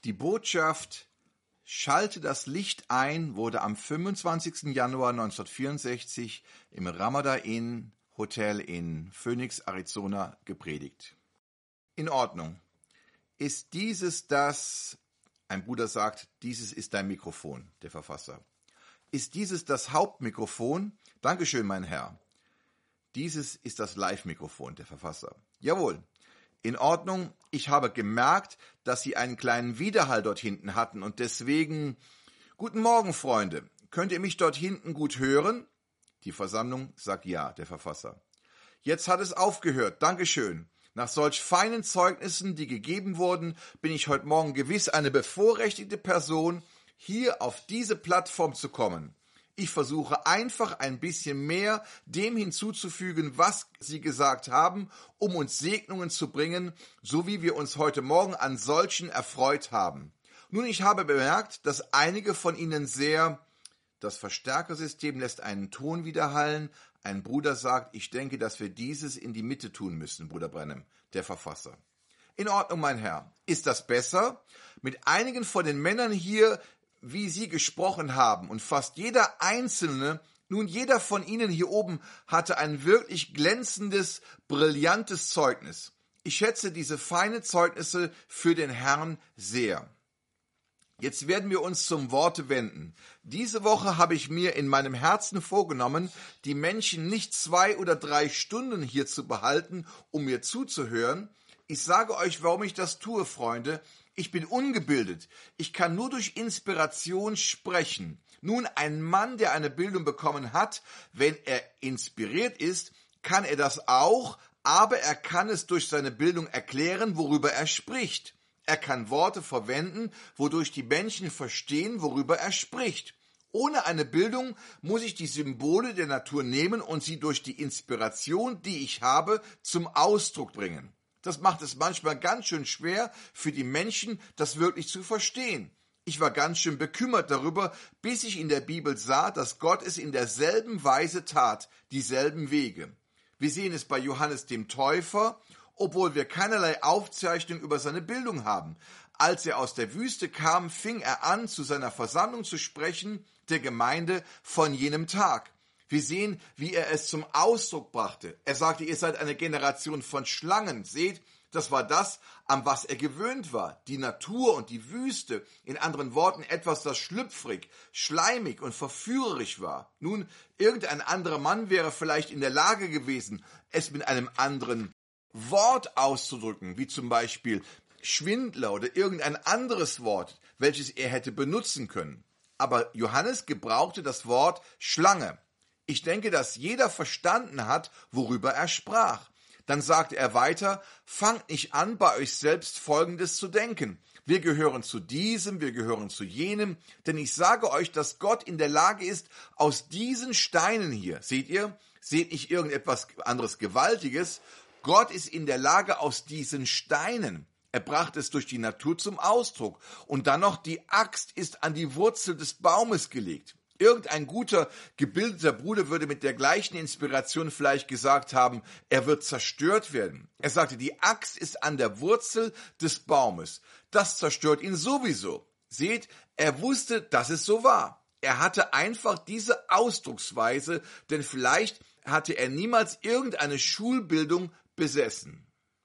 Die Botschaft Schalte das Licht ein wurde am 25. Januar 1964 im Ramada Inn Hotel in Phoenix, Arizona gepredigt. In Ordnung. Ist dieses das, ein Bruder sagt, dieses ist dein Mikrofon, der Verfasser. Ist dieses das Hauptmikrofon? Dankeschön, mein Herr. Dieses ist das Live-Mikrofon, der Verfasser. Jawohl. In Ordnung, ich habe gemerkt, dass Sie einen kleinen Widerhall dort hinten hatten und deswegen... Guten Morgen, Freunde. Könnt ihr mich dort hinten gut hören? Die Versammlung sagt ja, der Verfasser. Jetzt hat es aufgehört, Dankeschön. Nach solch feinen Zeugnissen, die gegeben wurden, bin ich heute Morgen gewiss eine bevorrechtigte Person, hier auf diese Plattform zu kommen. Ich versuche einfach ein bisschen mehr dem hinzuzufügen, was Sie gesagt haben, um uns Segnungen zu bringen, so wie wir uns heute Morgen an solchen erfreut haben. Nun, ich habe bemerkt, dass einige von Ihnen das Verstärkersystem lässt einen Ton widerhallen. Ein Bruder sagt, ich denke, dass wir dieses in die Mitte tun müssen, Bruder Branham, der Verfasser. In Ordnung, mein Herr. Ist das besser? Mit einigen von den Männern hier, wie Sie gesprochen haben, und fast jeder Einzelne, nun jeder von Ihnen hier oben, hatte ein wirklich glänzendes, brillantes Zeugnis. Ich schätze diese feinen Zeugnisse für den Herrn sehr. Jetzt werden wir uns zum Worte wenden. Diese Woche habe ich mir in meinem Herzen vorgenommen, die Menschen nicht 2 oder 3 Stunden hier zu behalten, um mir zuzuhören. Ich sage euch, warum ich das tue, Freunde. Ich bin ungebildet. Ich kann nur durch Inspiration sprechen. Nun, ein Mann, der eine Bildung bekommen hat, wenn er inspiriert ist, kann er das auch, aber er kann es durch seine Bildung erklären, worüber er spricht. Er kann Worte verwenden, wodurch die Menschen verstehen, worüber er spricht. Ohne eine Bildung muss ich die Symbole der Natur nehmen und sie durch die Inspiration, die ich habe, zum Ausdruck bringen. Das macht es manchmal ganz schön schwer für die Menschen, das wirklich zu verstehen. Ich war ganz schön bekümmert darüber, bis ich in der Bibel sah, dass Gott es in derselben Weise tat, dieselben Wege. Wir sehen es bei Johannes dem Täufer, obwohl wir keinerlei Aufzeichnung über seine Bildung haben. Als er aus der Wüste kam, fing er an, zu seiner Versammlung zu sprechen, der Gemeinde von jenem Tag. Wir sehen, wie er es zum Ausdruck brachte. Er sagte, ihr seid eine Generation von Schlangen. Seht, das war das, an was er gewöhnt war. Die Natur und die Wüste. In anderen Worten, etwas, das schlüpfrig, schleimig und verführerisch war. Nun, irgendein anderer Mann wäre vielleicht in der Lage gewesen, es mit einem anderen Wort auszudrücken, wie zum Beispiel Schwindler oder irgendein anderes Wort, welches er hätte benutzen können. Aber Johannes gebrauchte das Wort Schlange. Ich denke, dass jeder verstanden hat, worüber er sprach. Dann sagte er weiter, fangt nicht an, bei euch selbst Folgendes zu denken. Wir gehören zu diesem, wir gehören zu jenem, denn ich sage euch, dass Gott in der Lage ist, aus diesen Steinen hier, seht ihr, seht nicht irgendetwas anderes Gewaltiges, Gott ist in der Lage, aus diesen Steinen, er brachte es durch die Natur zum Ausdruck, und dann noch die Axt ist an die Wurzel des Baumes gelegt. Irgendein guter, gebildeter Bruder würde mit der gleichen Inspiration vielleicht gesagt haben, er wird zerstört werden. Er sagte, die Axt ist an der Wurzel des Baumes. Das zerstört ihn sowieso. Seht, er wusste, dass es so war. Er hatte einfach diese Ausdrucksweise, denn vielleicht hatte er niemals irgendeine Schulbildung besessen.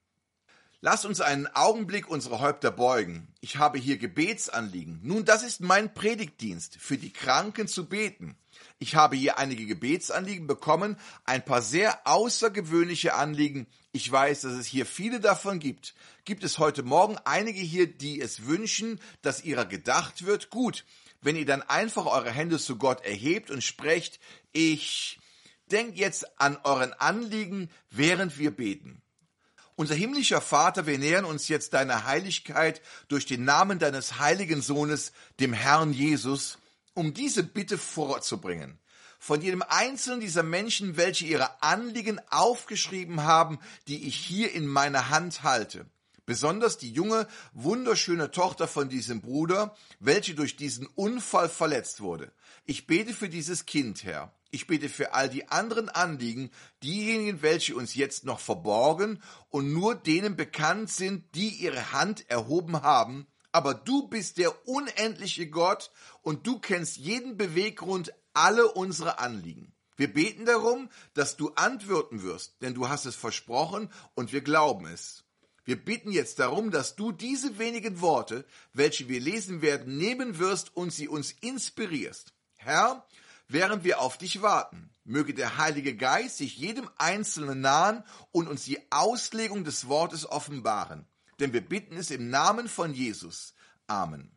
Lasst uns einen Augenblick unsere Häupter beugen. Ich habe hier Gebetsanliegen. Nun, das ist mein Predigtdienst, für die Kranken zu beten. Ich habe hier einige Gebetsanliegen bekommen, ein paar sehr außergewöhnliche Anliegen. Ich weiß, dass es hier viele davon gibt. Gibt es heute Morgen einige hier, die es wünschen, dass ihrer gedacht wird? Gut, wenn ihr dann einfach eure Hände zu Gott erhebt und sprecht, ich denke jetzt an euren Anliegen, während wir beten. Unser himmlischer Vater, wir nähern uns jetzt deiner Heiligkeit durch den Namen deines heiligen Sohnes, dem Herrn Jesus, um diese Bitte vorzubringen. Von jedem einzelnen dieser Menschen, welche ihre Anliegen aufgeschrieben haben, die ich hier in meiner Hand halte. Besonders die junge, wunderschöne Tochter von diesem Bruder, welche durch diesen Unfall verletzt wurde. Ich bete für dieses Kind, Herr. Ich bete für all die anderen Anliegen, diejenigen, welche uns jetzt noch verborgen und nur denen bekannt sind, die ihre Hand erhoben haben, Aber du bist der unendliche Gott und du kennst jeden Beweggrund, alle unsere Anliegen. Wir beten darum, dass du antworten wirst, denn du hast es versprochen und wir glauben es. Wir bitten jetzt darum, dass du diese wenigen Worte, welche wir lesen werden, nehmen wirst und sie uns inspirierst. Herr, während wir auf dich warten, möge der Heilige Geist sich jedem Einzelnen nahen und uns die Auslegung des Wortes offenbaren. Denn wir bitten es im Namen von Jesus. Amen.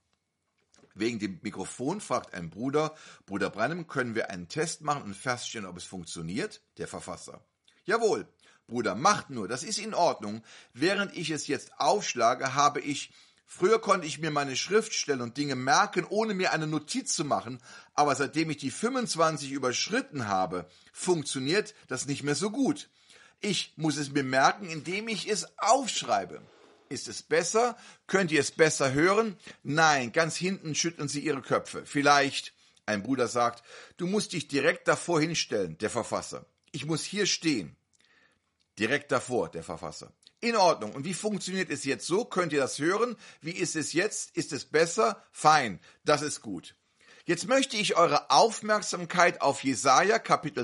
Wegen dem Mikrofon fragt ein Bruder Branham, können wir einen Test machen und feststellen, ob es funktioniert? Der Verfasser: Jawohl, Bruder, macht nur, das ist in Ordnung. Während ich es jetzt aufschlage, früher konnte ich mir meine Schriftstellen und Dinge merken, ohne mir eine Notiz zu machen, aber seitdem ich die 25 überschritten habe, funktioniert das nicht mehr so gut. Ich muss es mir merken, indem ich es aufschreibe. Ist es besser? Könnt ihr es besser hören? Nein, ganz hinten schütteln sie ihre Köpfe. Vielleicht, ein Bruder sagt, du musst dich direkt davor hinstellen, der Verfasser. Ich muss hier stehen. Direkt davor, der Verfasser. In Ordnung. Und wie funktioniert es jetzt so? Könnt ihr das hören? Wie ist es jetzt? Ist es besser? Fein. Das ist gut. Jetzt möchte ich eure Aufmerksamkeit auf Jesaja Kapitel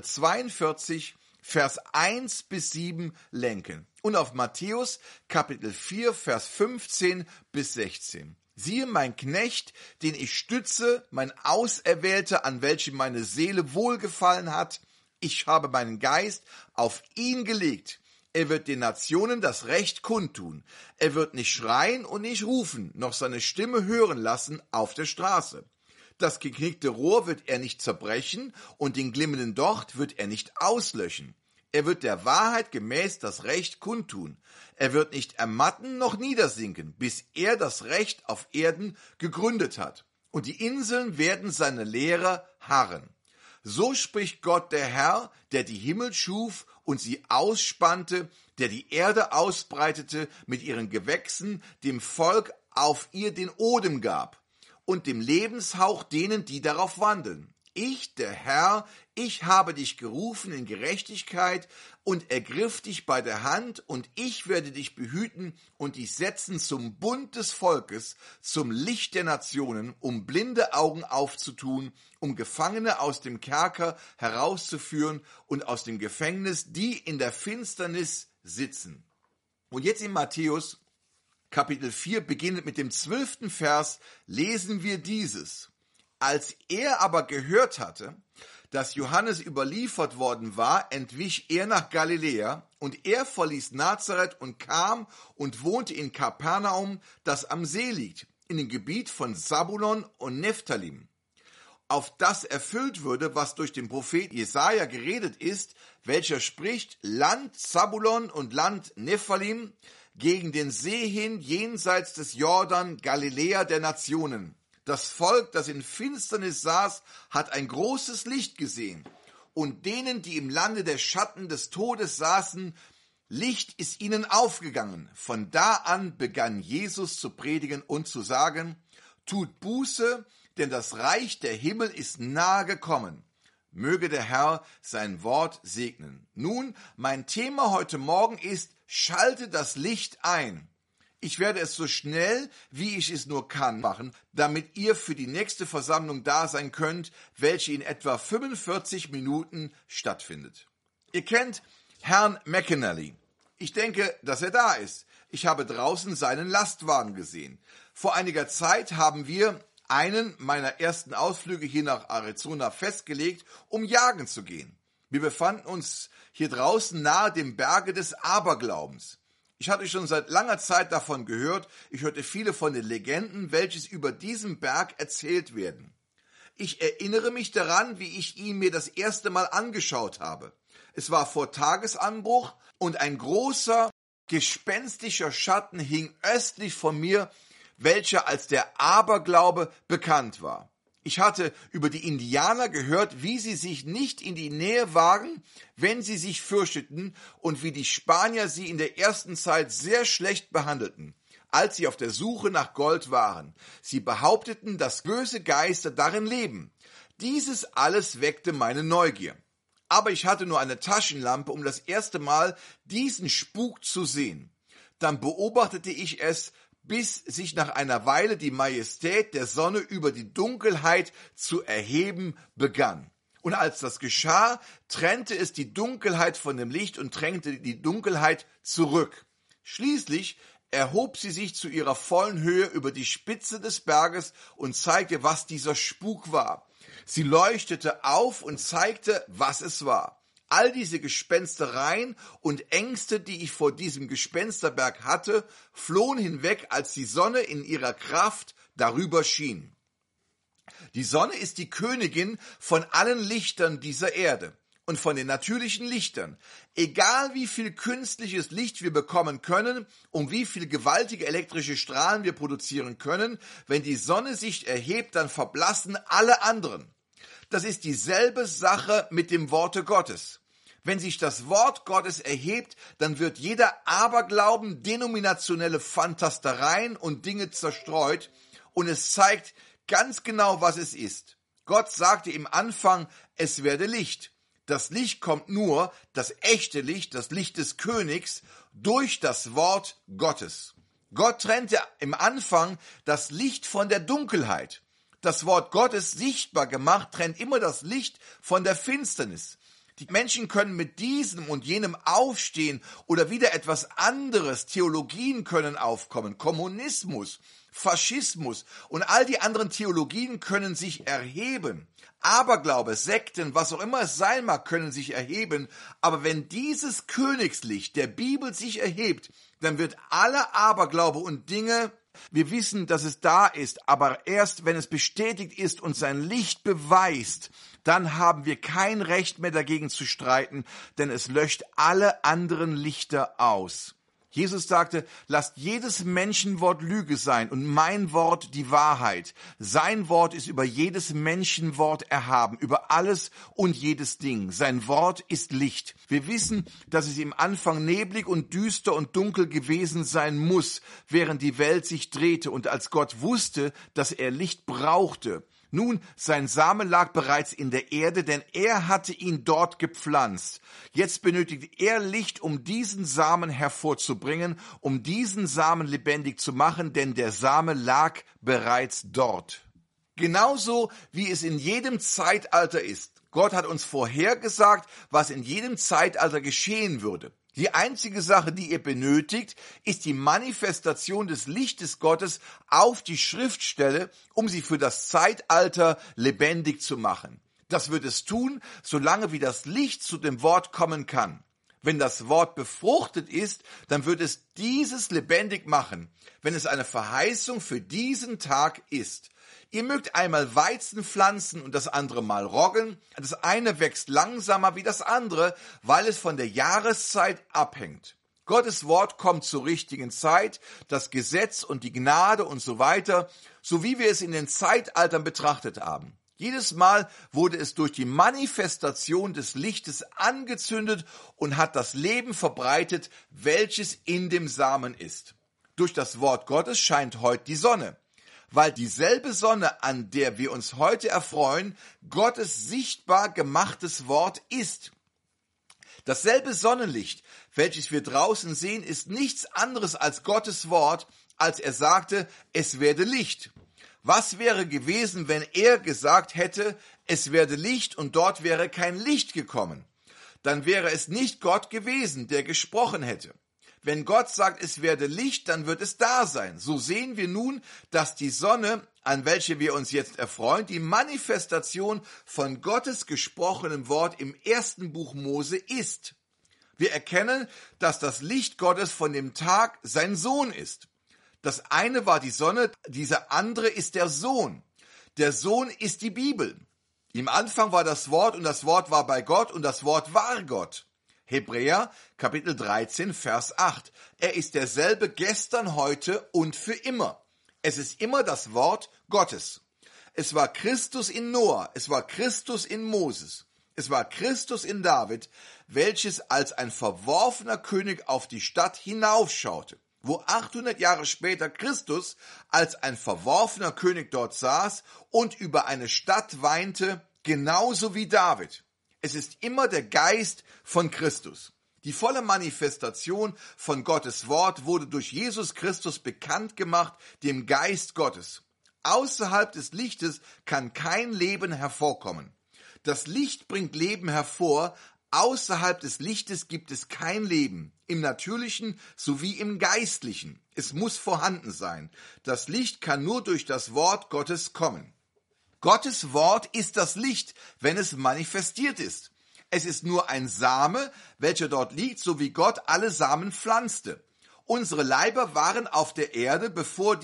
42, Vers 1 bis 7 lenken und auf Matthäus Kapitel 4, Vers 15 bis 16. Siehe mein Knecht, den ich stütze, mein Auserwählter, an welchem meine Seele wohlgefallen hat. Ich habe meinen Geist auf ihn gelegt. Er wird den Nationen das Recht kundtun. Er wird nicht schreien und nicht rufen, noch seine Stimme hören lassen auf der Straße. Das geknickte Rohr wird er nicht zerbrechen und den glimmenden Docht wird er nicht auslöschen. Er wird der Wahrheit gemäß das Recht kundtun. Er wird nicht ermatten noch niedersinken, bis er das Recht auf Erden gegründet hat. Und die Inseln werden seine Lehre harren. So spricht Gott der Herr, der die Himmel schuf und sie ausspannte, der die Erde ausbreitete mit ihren Gewächsen, dem Volk auf ihr den Odem gab und dem Lebenshauch denen, die darauf wandeln. Ich, der Herr, ich habe dich gerufen in Gerechtigkeit und ergriff dich bei der Hand, und ich werde dich behüten und dich setzen zum Bund des Volkes, zum Licht der Nationen, um blinde Augen aufzutun, um Gefangene aus dem Kerker herauszuführen und aus dem Gefängnis, die in der Finsternis sitzen. Und jetzt in Matthäus Kapitel 4, beginnend mit dem 12. Vers, lesen wir dieses. Als er aber gehört hatte, dass Johannes überliefert worden war, entwich er nach Galiläa, und er verließ Nazareth und kam und wohnte in Kapernaum, das am See liegt, in dem Gebiet von Sabulon und Nephthalim, auf das erfüllt würde, was durch den Prophet Jesaja geredet ist, welcher spricht: Land Sabulon und Land Nephthalim, gegen den See hin, jenseits des Jordan, Galiläa der Nationen. Das Volk, das in Finsternis saß, hat ein großes Licht gesehen. Und denen, die im Lande der Schatten des Todes saßen, Licht ist ihnen aufgegangen. Von da an begann Jesus zu predigen und zu sagen: Tut Buße, denn das Reich der Himmel ist nahe gekommen. Möge der Herr sein Wort segnen. Nun, mein Thema heute Morgen ist: Schalte das Licht ein. Ich werde es so schnell, wie ich es nur kann, machen, damit ihr für die nächste Versammlung da sein könnt, welche in etwa 45 Minuten stattfindet. Ihr kennt Herrn McAnally. Ich denke, dass er da ist. Ich habe draußen seinen Lastwagen gesehen. Vor einiger Zeit haben wir einen meiner ersten Ausflüge hier nach Arizona festgelegt, um jagen zu gehen. Wir befanden uns hier draußen nahe dem Berge des Aberglaubens. Ich hatte schon seit langer Zeit davon gehört. Ich hörte viele von den Legenden, welches über diesen Berg erzählt werden. Ich erinnere mich daran, wie ich ihn mir das erste Mal angeschaut habe. Es war vor Tagesanbruch und ein großer, gespenstischer Schatten hing östlich von mir, welcher als der Aberglaube bekannt war. Ich hatte über die Indianer gehört, wie sie sich nicht in die Nähe wagen, wenn sie sich fürchteten, und wie die Spanier sie in der ersten Zeit sehr schlecht behandelten, als sie auf der Suche nach Gold waren. Sie behaupteten, dass böse Geister darin leben. Dieses alles weckte meine Neugier. Aber ich hatte nur eine Taschenlampe, um das erste Mal diesen Spuk zu sehen. Dann beobachtete ich es bis sich nach einer Weile die Majestät der Sonne über die Dunkelheit zu erheben begann. Und als das geschah, trennte es die Dunkelheit von dem Licht und drängte die Dunkelheit zurück. Schließlich erhob sie sich zu ihrer vollen Höhe über die Spitze des Berges und zeigte, was dieser Spuk war. Sie leuchtete auf und zeigte, was es war. All diese Gespenstereien und Ängste, die ich vor diesem Gespensterberg hatte, flohen hinweg, als die Sonne in ihrer Kraft darüber schien. Die Sonne ist die Königin von allen Lichtern dieser Erde und von den natürlichen Lichtern. Egal wie viel künstliches Licht wir bekommen können und wie viel gewaltige elektrische Strahlen wir produzieren können, wenn die Sonne sich erhebt, dann verblassen alle anderen. Das ist dieselbe Sache mit dem Worte Gottes. Wenn sich das Wort Gottes erhebt, dann wird jeder Aberglauben, denominationelle Fantastereien und Dinge zerstreut und es zeigt ganz genau, was es ist. Gott sagte im Anfang, es werde Licht. Das Licht kommt nur, das echte Licht, das Licht des Königs, durch das Wort Gottes. Gott trennte im Anfang das Licht von der Dunkelheit. Das Wort Gottes sichtbar gemacht, trennt immer das Licht von der Finsternis. Die Menschen können mit diesem und jenem aufstehen oder wieder etwas anderes. Theologien können aufkommen, Kommunismus, Faschismus und all die anderen Theologien können sich erheben. Aberglaube, Sekten, was auch immer es sein mag, können sich erheben. Aber wenn dieses Königslicht der Bibel sich erhebt, dann wird alle Aberglaube und Dinge, wir wissen, dass es da ist, aber erst wenn es bestätigt ist und sein Licht beweist, dann haben wir kein Recht mehr dagegen zu streiten, denn es löscht alle anderen Lichter aus. Jesus sagte, lasst jedes Menschenwort Lüge sein und mein Wort die Wahrheit. Sein Wort ist über jedes Menschenwort erhaben, über alles und jedes Ding. Sein Wort ist Licht. Wir wissen, dass es im Anfang neblig und düster und dunkel gewesen sein muss, während die Welt sich drehte und als Gott wusste, dass er Licht brauchte. Nun, sein Same lag bereits in der Erde, denn er hatte ihn dort gepflanzt. Jetzt benötigt er Licht, um diesen Samen hervorzubringen, um diesen Samen lebendig zu machen, denn der Same lag bereits dort. Genauso wie es in jedem Zeitalter ist. Gott hat uns vorhergesagt, was in jedem Zeitalter geschehen würde. Die einzige Sache, die ihr benötigt, ist die Manifestation des Lichtes Gottes auf die Schriftstelle, um sie für das Zeitalter lebendig zu machen. Das wird es tun, solange wie das Licht zu dem Wort kommen kann. Wenn das Wort befruchtet ist, dann wird es dieses lebendig machen, wenn es eine Verheißung für diesen Tag ist. Ihr mögt einmal Weizen pflanzen und das andere Mal Roggen. Das eine wächst langsamer wie das andere, weil es von der Jahreszeit abhängt. Gottes Wort kommt zur richtigen Zeit, das Gesetz und die Gnade und so weiter, so wie wir es in den Zeitaltern betrachtet haben. Jedes Mal wurde es durch die Manifestation des Lichtes angezündet und hat das Leben verbreitet, welches in dem Samen ist. Durch das Wort Gottes scheint heute die Sonne. Weil dieselbe Sonne, an der wir uns heute erfreuen, Gottes sichtbar gemachtes Wort ist. Dasselbe Sonnenlicht, welches wir draußen sehen, ist nichts anderes als Gottes Wort, als er sagte, es werde Licht. Was wäre gewesen, wenn er gesagt hätte, es werde Licht und dort wäre kein Licht gekommen? Dann wäre es nicht Gott gewesen, der gesprochen hätte. Wenn Gott sagt, es werde Licht, dann wird es da sein. So sehen wir nun, dass die Sonne, an welche wir uns jetzt erfreuen, die Manifestation von Gottes gesprochenem Wort im ersten Buch Mose ist. Wir erkennen, dass das Licht Gottes von dem Tag sein Sohn ist. Das eine war die Sonne, dieser andere ist der Sohn. Der Sohn ist die Bibel. Im Anfang war das Wort und das Wort war bei Gott und das Wort war Gott. Hebräer, Kapitel 13, Vers 8. Er ist derselbe gestern, heute und für immer. Es ist immer das Wort Gottes. Es war Christus in Noah, es war Christus in Moses, es war Christus in David, welches als ein verworfener König auf die Stadt hinaufschaute, wo 800 Jahre später Christus als ein verworfener König dort saß und über eine Stadt weinte, genauso wie David. Es ist immer der Geist von Christus. Die volle Manifestation von Gottes Wort wurde durch Jesus Christus bekannt gemacht, dem Geist Gottes. Außerhalb des Lichtes kann kein Leben hervorkommen. Das Licht bringt Leben hervor, außerhalb des Lichtes gibt es kein Leben, im Natürlichen sowie im Geistlichen. Es muss vorhanden sein. Das Licht kann nur durch das Wort Gottes kommen. Gottes Wort ist das Licht, wenn es manifestiert ist. Es ist nur ein Same, welcher dort liegt, so wie Gott alle Samen pflanzte. Unsere Leiber waren auf der Erde, bevor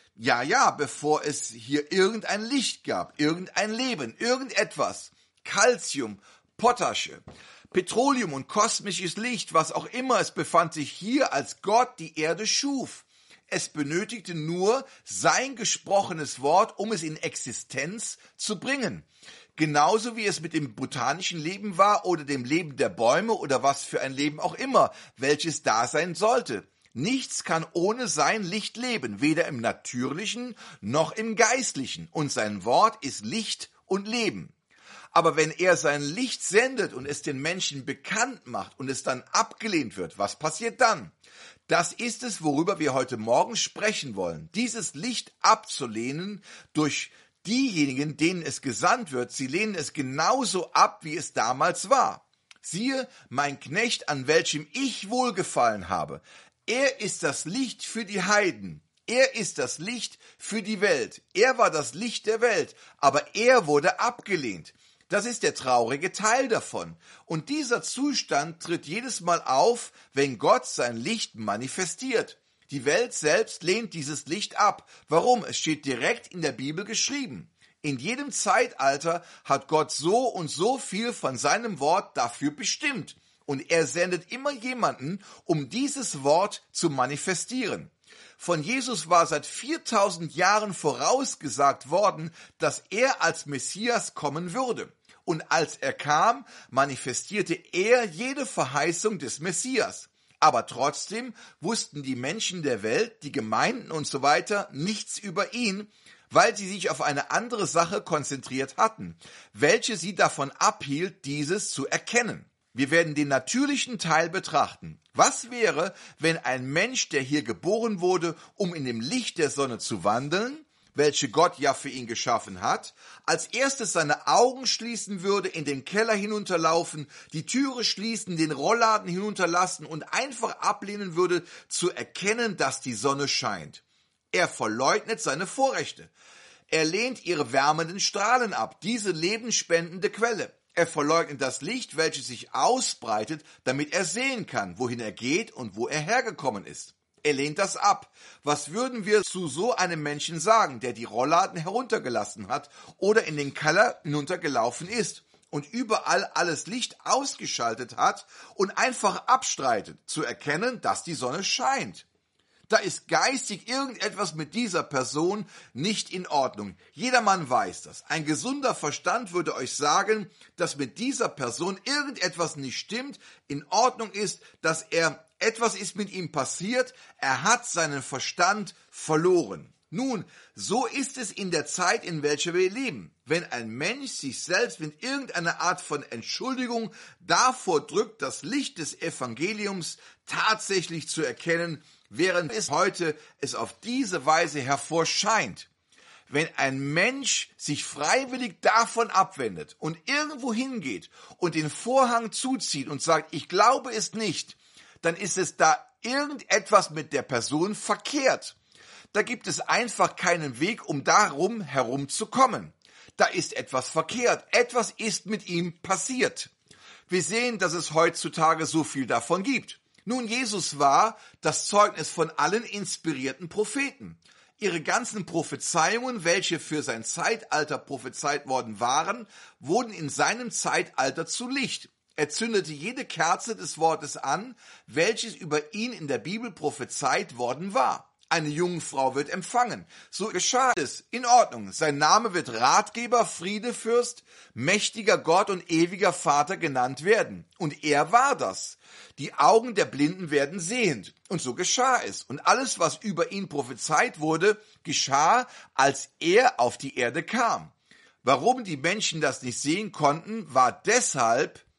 es hier irgendein Licht gab, irgendein Leben, irgendetwas. Calcium, Potasche, Petroleum und kosmisches Licht, was auch immer, es befand sich hier, als Gott die Erde schuf. Es benötigte nur sein gesprochenes Wort, um es in Existenz zu bringen. Genauso wie es mit dem botanischen Leben war oder dem Leben der Bäume oder was für ein Leben auch immer, welches da sein sollte. Nichts kann ohne sein Licht leben, weder im Natürlichen noch im Geistlichen. Und sein Wort ist Licht und Leben. Aber wenn er sein Licht sendet und es den Menschen bekannt macht und es dann abgelehnt wird, was passiert dann? Das ist es, worüber wir heute Morgen sprechen wollen. Dieses Licht abzulehnen durch diejenigen, denen es gesandt wird, sie lehnen es genauso ab, wie es damals war. Siehe, mein Knecht, an welchem ich wohlgefallen habe. Er ist das Licht für die Heiden. Er ist das Licht für die Welt. Er war das Licht der Welt, aber er wurde abgelehnt. Das ist der traurige Teil davon. Und dieser Zustand tritt jedes Mal auf, wenn Gott sein Licht manifestiert. Die Welt selbst lehnt dieses Licht ab. Warum? Es steht direkt in der Bibel geschrieben. In jedem Zeitalter hat Gott so und so viel von seinem Wort dafür bestimmt. Und er sendet immer jemanden, um dieses Wort zu manifestieren. Von Jesus war seit 4000 Jahren vorausgesagt worden, dass er als Messias kommen würde. Und als er kam, manifestierte er jede Verheißung des Messias. Aber trotzdem wussten die Menschen der Welt, die Gemeinden und so weiter, nichts über ihn, weil sie sich auf eine andere Sache konzentriert hatten, welche sie davon abhielt, dieses zu erkennen. Wir werden den natürlichen Teil betrachten. Was wäre, wenn ein Mensch, der hier geboren wurde, um in dem Licht der Sonne zu wandeln, welche Gott ja für ihn geschaffen hat, als erstes seine Augen schließen würde, in den Keller hinunterlaufen, die Türe schließen, den Rollladen hinunterlassen und einfach ablehnen würde, zu erkennen, dass die Sonne scheint. Er verleugnet seine Vorrechte. Er lehnt ihre wärmenden Strahlen ab, diese lebensspendende Quelle. Er verleugnet das Licht, welches sich ausbreitet, damit er sehen kann, wohin er geht und wo er hergekommen ist. Er lehnt das ab. Was würden wir zu so einem Menschen sagen, der die Rollladen heruntergelassen hat oder in den Keller hinuntergelaufen ist und überall alles Licht ausgeschaltet hat und einfach abstreitet, zu erkennen, dass die Sonne scheint? Da ist geistig irgendetwas mit dieser Person nicht in Ordnung. Jedermann weiß das. Ein gesunder Verstand würde euch sagen, dass mit dieser Person irgendetwas nicht stimmt, in Ordnung ist, dass etwas ist mit ihm passiert, er hat seinen Verstand verloren. Nun, so ist es in der Zeit, in welcher wir leben. Wenn ein Mensch sich selbst mit irgendeiner Art von Entschuldigung davor drückt, das Licht des Evangeliums tatsächlich zu erkennen, während es heute auf diese Weise hervorscheint. Wenn ein Mensch sich freiwillig davon abwendet und irgendwo hingeht und den Vorhang zuzieht und sagt, ich glaube es nicht, dann ist es da irgendetwas mit der Person verkehrt. Da gibt es einfach keinen Weg, um darum herumzukommen. Da ist etwas verkehrt. Etwas ist mit ihm passiert. Wir sehen, dass es heutzutage so viel davon gibt. Nun, Jesus war das Zeugnis von allen inspirierten Propheten. Ihre ganzen Prophezeiungen, welche für sein Zeitalter prophezeit worden waren, wurden in seinem Zeitalter zu Licht. Er zündete jede Kerze des Wortes an, welches über ihn in der Bibel prophezeit worden war. Eine Jungfrau wird empfangen. So geschah es. In Ordnung. Sein Name wird Ratgeber, Friedefürst, mächtiger Gott und ewiger Vater genannt werden. Und er war das. Die Augen der Blinden werden sehend. Und so geschah es. Und alles, was über ihn prophezeit wurde, geschah, als er auf die Erde kam. Warum die Menschen das nicht sehen konnten, war deshalb,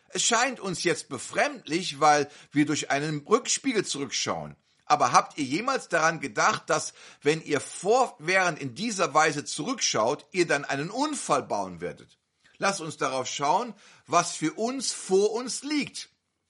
Es scheint uns jetzt befremdlich, weil wir durch einen Rückspiegel zurückschauen. Aber habt ihr jemals daran gedacht, dass, wenn ihr fortwährend in dieser Weise zurückschaut, ihr dann einen Unfall bauen werdet? Lasst uns darauf schauen, was für uns vor uns liegt.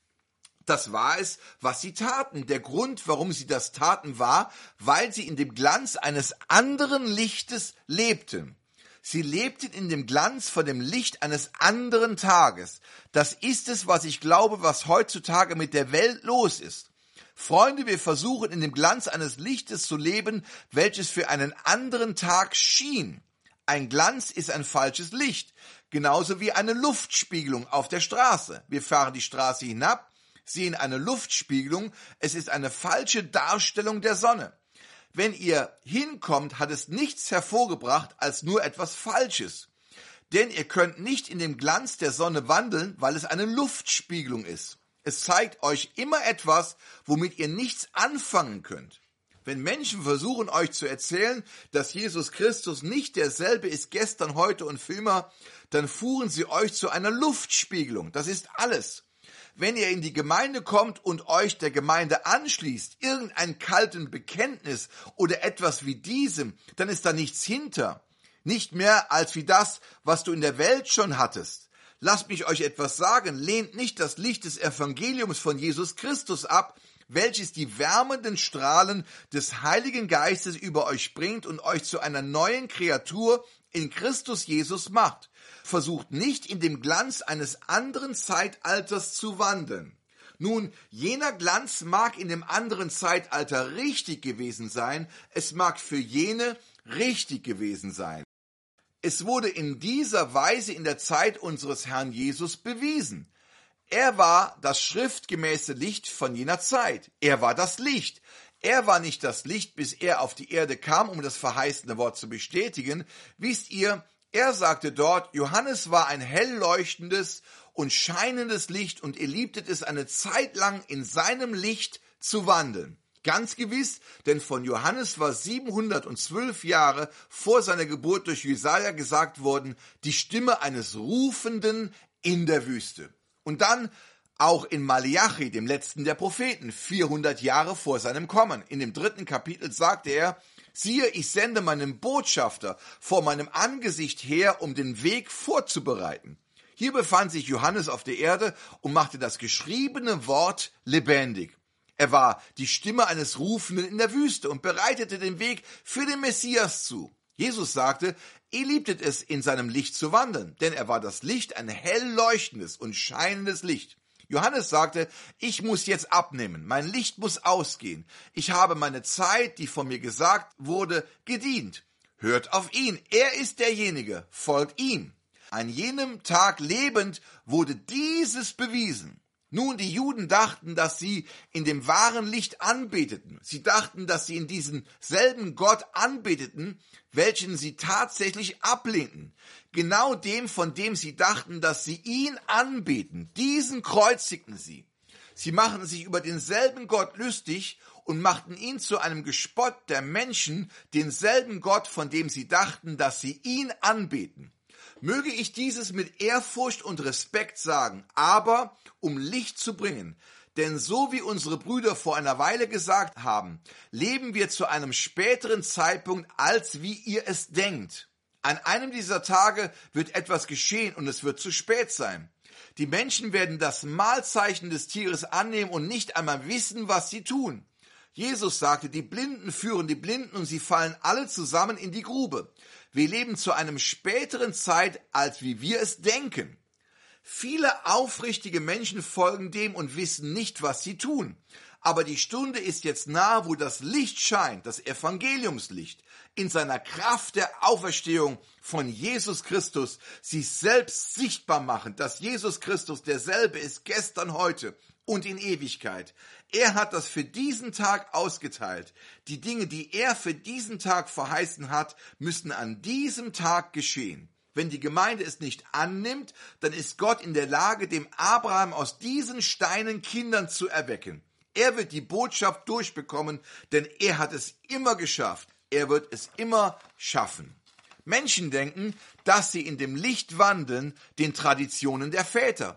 Das war es, was sie taten. Der Grund, warum sie das taten, war, weil sie in dem Glanz eines anderen Lichtes lebten. Sie lebten in dem Glanz von dem Licht eines anderen Tages. Das ist es, was ich glaube, was heutzutage mit der Welt los ist. Freunde, wir versuchen in dem Glanz eines Lichtes zu leben, welches für einen anderen Tag schien. Ein Glanz ist ein falsches Licht, genauso wie eine Luftspiegelung auf der Straße. Wir fahren die Straße hinab, sehen eine Luftspiegelung, es ist eine falsche Darstellung der Sonne. Wenn ihr hinkommt, hat es nichts hervorgebracht als nur etwas Falsches. Denn ihr könnt nicht in dem Glanz der Sonne wandeln, weil es eine Luftspiegelung ist. Es zeigt euch immer etwas, womit ihr nichts anfangen könnt. Wenn Menschen versuchen, euch zu erzählen, dass Jesus Christus nicht derselbe ist gestern, heute und für immer, dann fuhren sie euch zu einer Luftspiegelung. Das ist alles. Wenn ihr in die Gemeinde kommt und euch der Gemeinde anschließt, irgendein kalten Bekenntnis oder etwas wie diesem, dann ist da nichts hinter. Nicht mehr als wie das, was du in der Welt schon hattest. Lasst mich euch etwas sagen, lehnt nicht das Licht des Evangeliums von Jesus Christus ab, welches die wärmenden Strahlen des Heiligen Geistes über euch bringt und euch zu einer neuen Kreatur in Christus Jesus macht. Versucht nicht in dem Glanz eines anderen Zeitalters zu wandeln. Nun, jener Glanz mag in dem anderen Zeitalter richtig gewesen sein, es mag für jene richtig gewesen sein. Es wurde in dieser Weise in der Zeit unseres Herrn Jesus bewiesen. Er war das schriftgemäße Licht von jener Zeit. Er war das Licht. Er war nicht das Licht, bis er auf die Erde kam, um das verheißene Wort zu bestätigen. Wisst ihr, er sagte dort, Johannes war ein hell leuchtendes und scheinendes Licht und ihr liebtet es eine Zeit lang in seinem Licht zu wandeln. Ganz gewiss, denn von Johannes war 712 Jahre vor seiner Geburt durch Jesaja gesagt worden, die Stimme eines Rufenden in der Wüste. Und dann auch in Maleachi, dem letzten der Propheten, 400 Jahre vor seinem Kommen. In dem 3. Kapitel sagte er, siehe, ich sende meinen Botschafter vor meinem Angesicht her, um den Weg vorzubereiten. Hier befand sich Johannes auf der Erde und machte das geschriebene Wort lebendig. Er war die Stimme eines Rufenden in der Wüste und bereitete den Weg für den Messias zu. Jesus sagte, ihr liebtet es, in seinem Licht zu wandeln, denn er war das Licht, ein hell leuchtendes und scheinendes Licht. Johannes sagte, ich muss jetzt abnehmen, mein Licht muss ausgehen. Ich habe meine Zeit, die von mir gesagt wurde, gedient. Hört auf ihn, er ist derjenige, folgt ihm. An jenem Tag lebend wurde dieses bewiesen. Nun, die Juden dachten, dass sie in dem wahren Licht anbeteten. Sie dachten, dass sie in diesen selben Gott anbeteten, welchen sie tatsächlich ablehnten. Genau dem, von dem sie dachten, dass sie ihn anbeten. Diesen kreuzigten sie. Sie machten sich über denselben Gott lustig und machten ihn zu einem Gespott der Menschen, denselben Gott, von dem sie dachten, dass sie ihn anbeten. Möge ich dieses mit Ehrfurcht und Respekt sagen, aber um Licht zu bringen. Denn so wie unsere Brüder vor einer Weile gesagt haben, leben wir zu einem späteren Zeitpunkt, als wie ihr es denkt. An einem dieser Tage wird etwas geschehen und es wird zu spät sein. Die Menschen werden das Mahlzeichen des Tieres annehmen und nicht einmal wissen, was sie tun. Jesus sagte, die Blinden führen die Blinden und sie fallen alle zusammen in die Grube. Wir leben zu einem späteren Zeit, als wie wir es denken. Viele aufrichtige Menschen folgen dem und wissen nicht, was sie tun. Aber die Stunde ist jetzt nahe, wo das Licht scheint, das Evangeliumslicht, in seiner Kraft der Auferstehung von Jesus Christus sich selbst sichtbar machen, dass Jesus Christus derselbe ist gestern, heute und in Ewigkeit. Er hat das für diesen Tag ausgeteilt. Die Dinge, die er für diesen Tag verheißen hat, müssen an diesem Tag geschehen. Wenn die Gemeinde es nicht annimmt, dann ist Gott in der Lage, dem Abraham aus diesen Steinen Kindern zu erwecken. Er wird die Botschaft durchbekommen, denn er hat es immer geschafft. Er wird es immer schaffen. Menschen denken, dass sie in dem Licht wandeln, den Traditionen der Väter.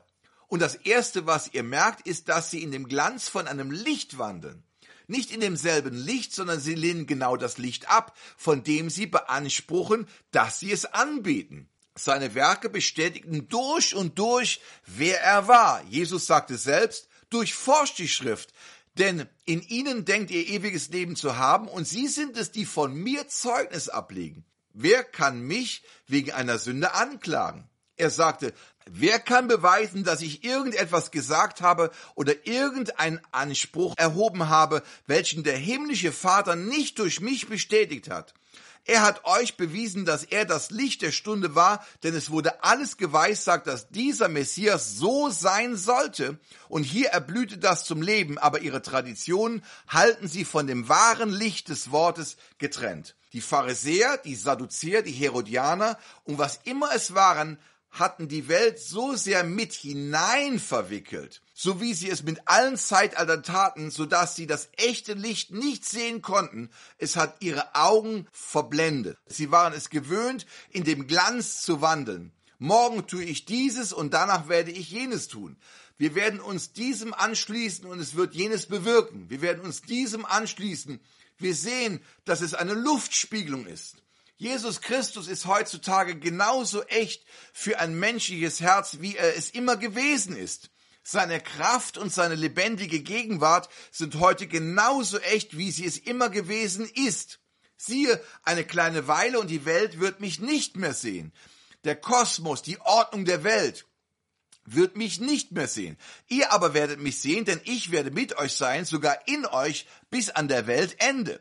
Und das Erste, was ihr merkt, ist, dass sie in dem Glanz von einem Licht wandeln. Nicht in demselben Licht, sondern sie lehnen genau das Licht ab, von dem sie beanspruchen, dass sie es anbeten. Seine Werke bestätigten durch und durch, wer er war. Jesus sagte selbst, durchforscht die Schrift, denn in ihnen denkt ihr ewiges Leben zu haben und sie sind es, die von mir Zeugnis ablegen. Wer kann mich wegen einer Sünde anklagen? Er sagte, wer kann beweisen, dass ich irgendetwas gesagt habe oder irgendeinen Anspruch erhoben habe, welchen der himmlische Vater nicht durch mich bestätigt hat? Er hat euch bewiesen, dass er das Licht der Stunde war, denn es wurde alles geweissagt, dass dieser Messias so sein sollte. Und hier erblühte das zum Leben, aber ihre Traditionen halten sie von dem wahren Licht des Wortes getrennt. Die Pharisäer, die Sadduzäer, die Herodianer und was immer es waren, hatten die Welt so sehr mit hinein verwickelt, so wie sie es mit allen Zeitaltern taten, sodass sie das echte Licht nicht sehen konnten. Es hat ihre Augen verblendet. Sie waren es gewöhnt, in dem Glanz zu wandeln. Morgen tue ich dieses und danach werde ich jenes tun. Wir werden uns diesem anschließen und es wird jenes bewirken. Wir werden uns diesem anschließen. Wir sehen, dass es eine Luftspiegelung ist. Jesus Christus ist heutzutage genauso echt für ein menschliches Herz, wie er es immer gewesen ist. Seine Kraft und seine lebendige Gegenwart sind heute genauso echt, wie sie es immer gewesen ist. Siehe, eine kleine Weile und die Welt wird mich nicht mehr sehen. Der Kosmos, die Ordnung der Welt wird mich nicht mehr sehen. Ihr aber werdet mich sehen, denn ich werde mit euch sein, sogar in euch, bis an der Weltende.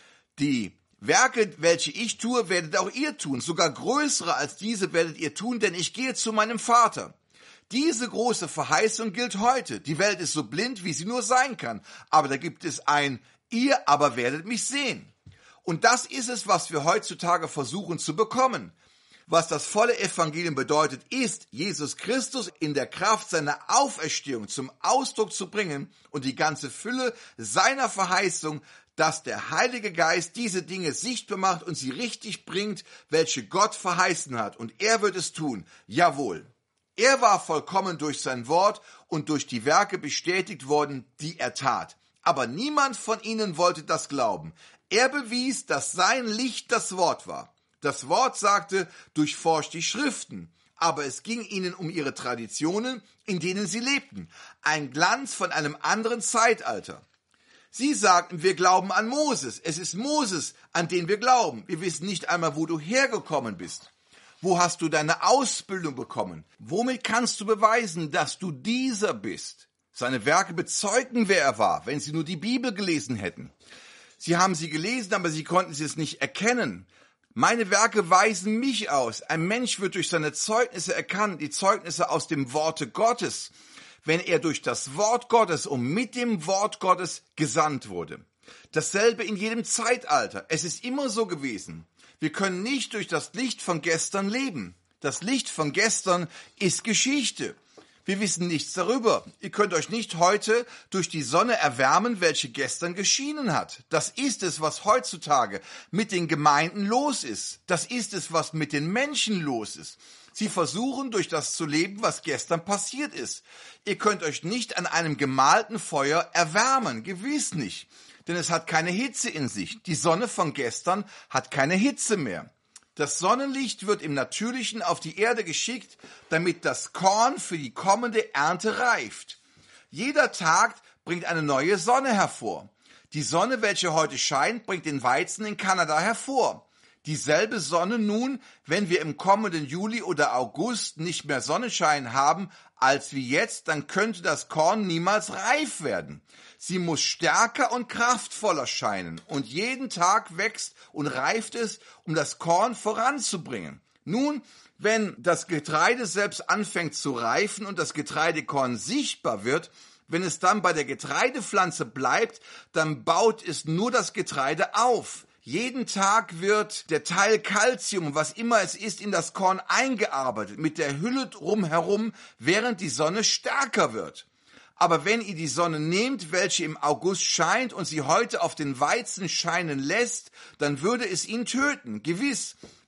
Die Werke, welche ich tue, werdet auch ihr tun. Sogar größere als diese werdet ihr tun, denn ich gehe zu meinem Vater. Diese große Verheißung gilt heute. Die Welt ist so blind, wie sie nur sein kann. Aber da gibt es ein, ihr aber werdet mich sehen. Und das ist es, was wir heutzutage versuchen zu bekommen. Was das volle Evangelium bedeutet, ist, Jesus Christus in der Kraft seiner Auferstehung zum Ausdruck zu bringen und die ganze Fülle seiner Verheißung, dass der Heilige Geist diese Dinge sichtbar macht und sie richtig bringt, welche Gott verheißen hat. Und er wird es tun. Jawohl. Er war vollkommen durch sein Wort und durch die Werke bestätigt worden, die er tat. Aber niemand von ihnen wollte das glauben. Er bewies, dass sein Licht das Wort war. Das Wort sagte, durchforscht die Schriften. Aber es ging ihnen um ihre Traditionen, in denen sie lebten. Ein Glanz von einem anderen Zeitalter. Sie sagten, wir glauben an Moses. Es ist Moses, an den wir glauben. Wir wissen nicht einmal, wo du hergekommen bist. Wo hast du deine Ausbildung bekommen? Womit kannst du beweisen, dass du dieser bist? Seine Werke bezeugen, wer er war, wenn sie nur die Bibel gelesen hätten. Sie haben sie gelesen, aber sie konnten es nicht erkennen. Meine Werke weisen mich aus. Ein Mensch wird durch seine Zeugnisse erkannt, die Zeugnisse aus dem Worte Gottes, wenn er durch das Wort Gottes und mit dem Wort Gottes gesandt wurde. Dasselbe in jedem Zeitalter. Es ist immer so gewesen. Wir können nicht durch das Licht von gestern leben. Das Licht von gestern ist Geschichte. Wir wissen nichts darüber. Ihr könnt euch nicht heute durch die Sonne erwärmen, welche gestern geschienen hat. Das ist es, was heutzutage mit den Gemeinden los ist. Das ist es, was mit den Menschen los ist. Sie versuchen, durch das zu leben, was gestern passiert ist. Ihr könnt euch nicht an einem gemalten Feuer erwärmen, gewiss nicht. Denn es hat keine Hitze in sich. Die Sonne von gestern hat keine Hitze mehr. Das Sonnenlicht wird im Natürlichen auf die Erde geschickt, damit das Korn für die kommende Ernte reift. Jeder Tag bringt eine neue Sonne hervor. Die Sonne, welche heute scheint, bringt den Weizen in Kanada hervor. Dieselbe Sonne nun, wenn wir im kommenden Juli oder August nicht mehr Sonnenschein haben als wie jetzt, dann könnte das Korn niemals reif werden. Sie muss stärker und kraftvoller scheinen und jeden Tag wächst und reift es, um das Korn voranzubringen. Nun, wenn das Getreide selbst anfängt zu reifen und das Getreidekorn sichtbar wird, wenn es dann bei der Getreidepflanze bleibt, dann baut es nur das Getreide auf. Jeden Tag wird der Teil Calcium, was immer es ist, in das Korn eingearbeitet, mit der Hülle drumherum, während die Sonne stärker wird. Aber wenn ihr die Sonne nehmt, welche im August scheint und sie heute auf den Weizen scheinen lässt, dann würde es ihn töten. Gewiss,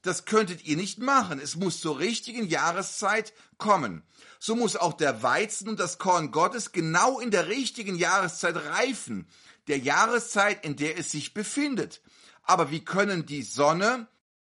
Das könntet ihr nicht machen. Es muss zur richtigen Jahreszeit kommen. So muss auch der Weizen und das Korn Gottes genau in der richtigen Jahreszeit reifen, der Jahreszeit, in der es sich befindet. Aber wie können die Sonne,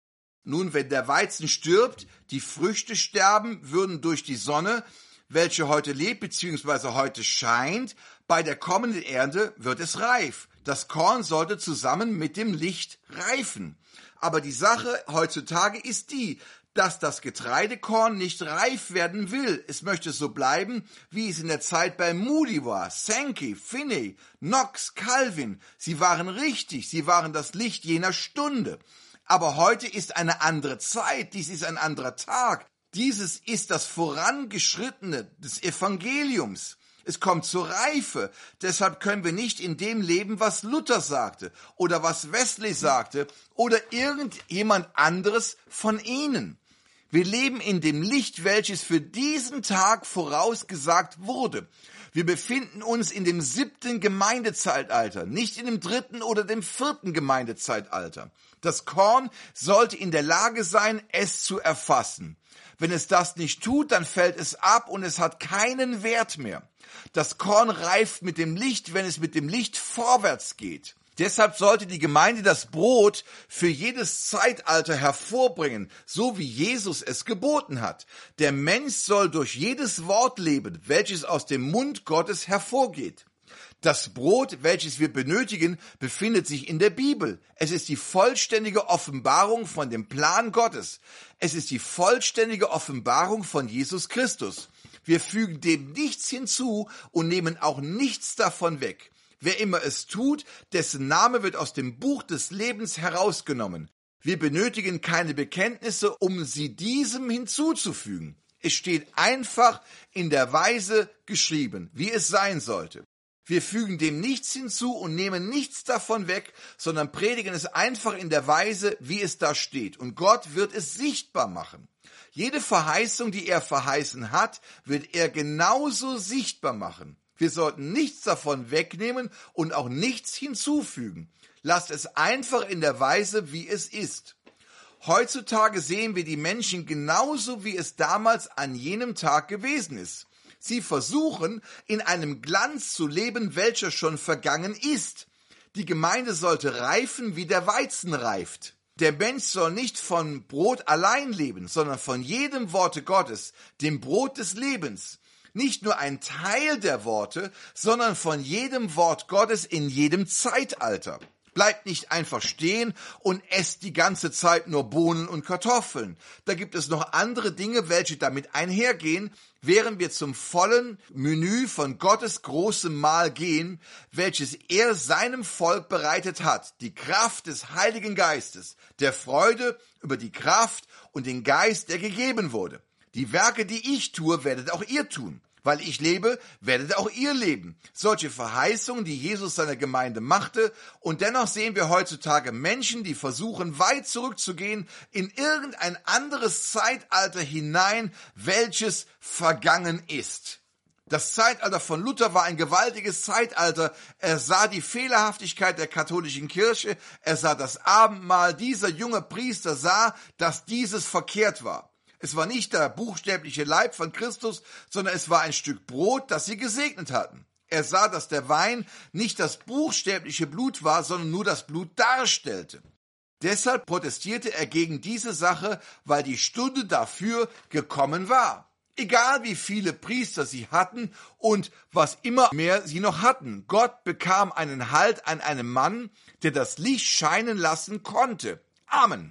nun, wenn der Weizen stirbt, die Früchte sterben, würden durch die Sonne, welche heute lebt bzw. heute scheint, bei der kommenden Ernte wird es reif. Das Korn sollte zusammen mit dem Licht reifen. Aber die Sache heutzutage ist die, dass das Getreidekorn nicht reif werden will. Es möchte so bleiben, wie es in der Zeit bei Moody war, Sankey, Finney, Knox, Calvin. Sie waren richtig, sie waren das Licht jener Stunde. Aber heute ist eine andere Zeit, dies ist ein anderer Tag. Dieses ist das Vorangeschrittene des Evangeliums. Es kommt zur Reife. Deshalb können wir nicht in dem leben, was Luther sagte oder was Wesley sagte oder irgendjemand anderes von ihnen. Wir leben in dem Licht, welches für diesen Tag vorausgesagt wurde. Wir befinden uns in dem 7. Gemeindezeitalter, nicht in dem 3. oder dem 4. Gemeindezeitalter. Das Korn sollte in der Lage sein, es zu erfassen. Wenn es das nicht tut, dann fällt es ab und es hat keinen Wert mehr. Das Korn reift mit dem Licht, wenn es mit dem Licht vorwärts geht. Deshalb sollte die Gemeinde das Brot für jedes Zeitalter hervorbringen, so wie Jesus es geboten hat. Der Mensch soll durch jedes Wort leben, welches aus dem Mund Gottes hervorgeht. Das Brot, welches wir benötigen, befindet sich in der Bibel. Es ist die vollständige Offenbarung von dem Plan Gottes. Es ist die vollständige Offenbarung von Jesus Christus. Wir fügen dem nichts hinzu und nehmen auch nichts davon weg. Wer immer es tut, dessen Name wird aus dem Buch des Lebens herausgenommen. Wir benötigen keine Bekenntnisse, um sie diesem hinzuzufügen. Es steht einfach in der Weise geschrieben, wie es sein sollte. Wir fügen dem nichts hinzu und nehmen nichts davon weg, sondern predigen es einfach in der Weise, wie es da steht. Und Gott wird es sichtbar machen. Jede Verheißung, die er verheißen hat, wird er genauso sichtbar machen. Wir sollten nichts davon wegnehmen und auch nichts hinzufügen. Lasst es einfach in der Weise, wie es ist. Heutzutage sehen wir die Menschen genauso, wie es damals an jenem Tag gewesen ist. Sie versuchen, in einem Glanz zu leben, welcher schon vergangen ist. Die Gemeinde sollte reifen, wie der Weizen reift. Der Mensch soll nicht von Brot allein leben, sondern von jedem Worte Gottes, dem Brot des Lebens. Nicht nur ein Teil der Worte, sondern von jedem Wort Gottes in jedem Zeitalter. Bleibt nicht einfach stehen und esst die ganze Zeit nur Bohnen und Kartoffeln. Da gibt es noch andere Dinge, welche damit einhergehen, während wir zum vollen Menü von Gottes großem Mahl gehen, welches er seinem Volk bereitet hat. Die Kraft des Heiligen Geistes, der Freude über die Kraft und den Geist, der gegeben wurde. Die Werke, die ich tue, werdet auch ihr tun. Weil ich lebe, werdet auch ihr leben. Solche Verheißungen, die Jesus seiner Gemeinde machte. Und dennoch sehen wir heutzutage Menschen, die versuchen, weit zurückzugehen in irgendein anderes Zeitalter hinein, welches vergangen ist. Das Zeitalter von Luther war ein gewaltiges Zeitalter. Er sah die Fehlerhaftigkeit der katholischen Kirche. Er sah das Abendmahl. Dieser junge Priester sah, dass dieses verkehrt war. Es war nicht der buchstäbliche Leib von Christus, sondern es war ein Stück Brot, das sie gesegnet hatten. Er sah, dass der Wein nicht das buchstäbliche Blut war, sondern nur das Blut darstellte. Deshalb protestierte er gegen diese Sache, weil die Stunde dafür gekommen war. Egal wie viele Priester sie hatten und was immer mehr sie noch hatten, Gott bekam einen Halt an einem Mann, der das Licht scheinen lassen konnte. Amen.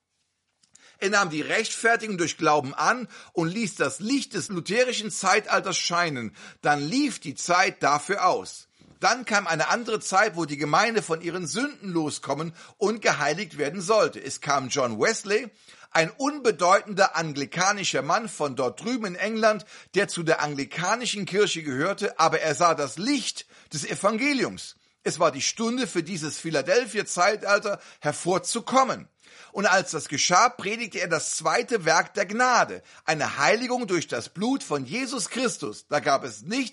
Er nahm die Rechtfertigung durch Glauben an und ließ das Licht des lutherischen Zeitalters scheinen. Dann lief die Zeit dafür aus. Dann kam eine andere Zeit, wo die Gemeinde von ihren Sünden loskommen und geheiligt werden sollte. Es kam John Wesley, ein unbedeutender anglikanischer Mann von dort drüben in England, der zu der anglikanischen Kirche gehörte, aber er sah das Licht des Evangeliums. Es war die Stunde für dieses Philadelphia-Zeitalter hervorzukommen. Und als das geschah, predigte er das zweite Werk der Gnade, eine Heiligung durch das Blut von Jesus Christus. Da gab es nichts,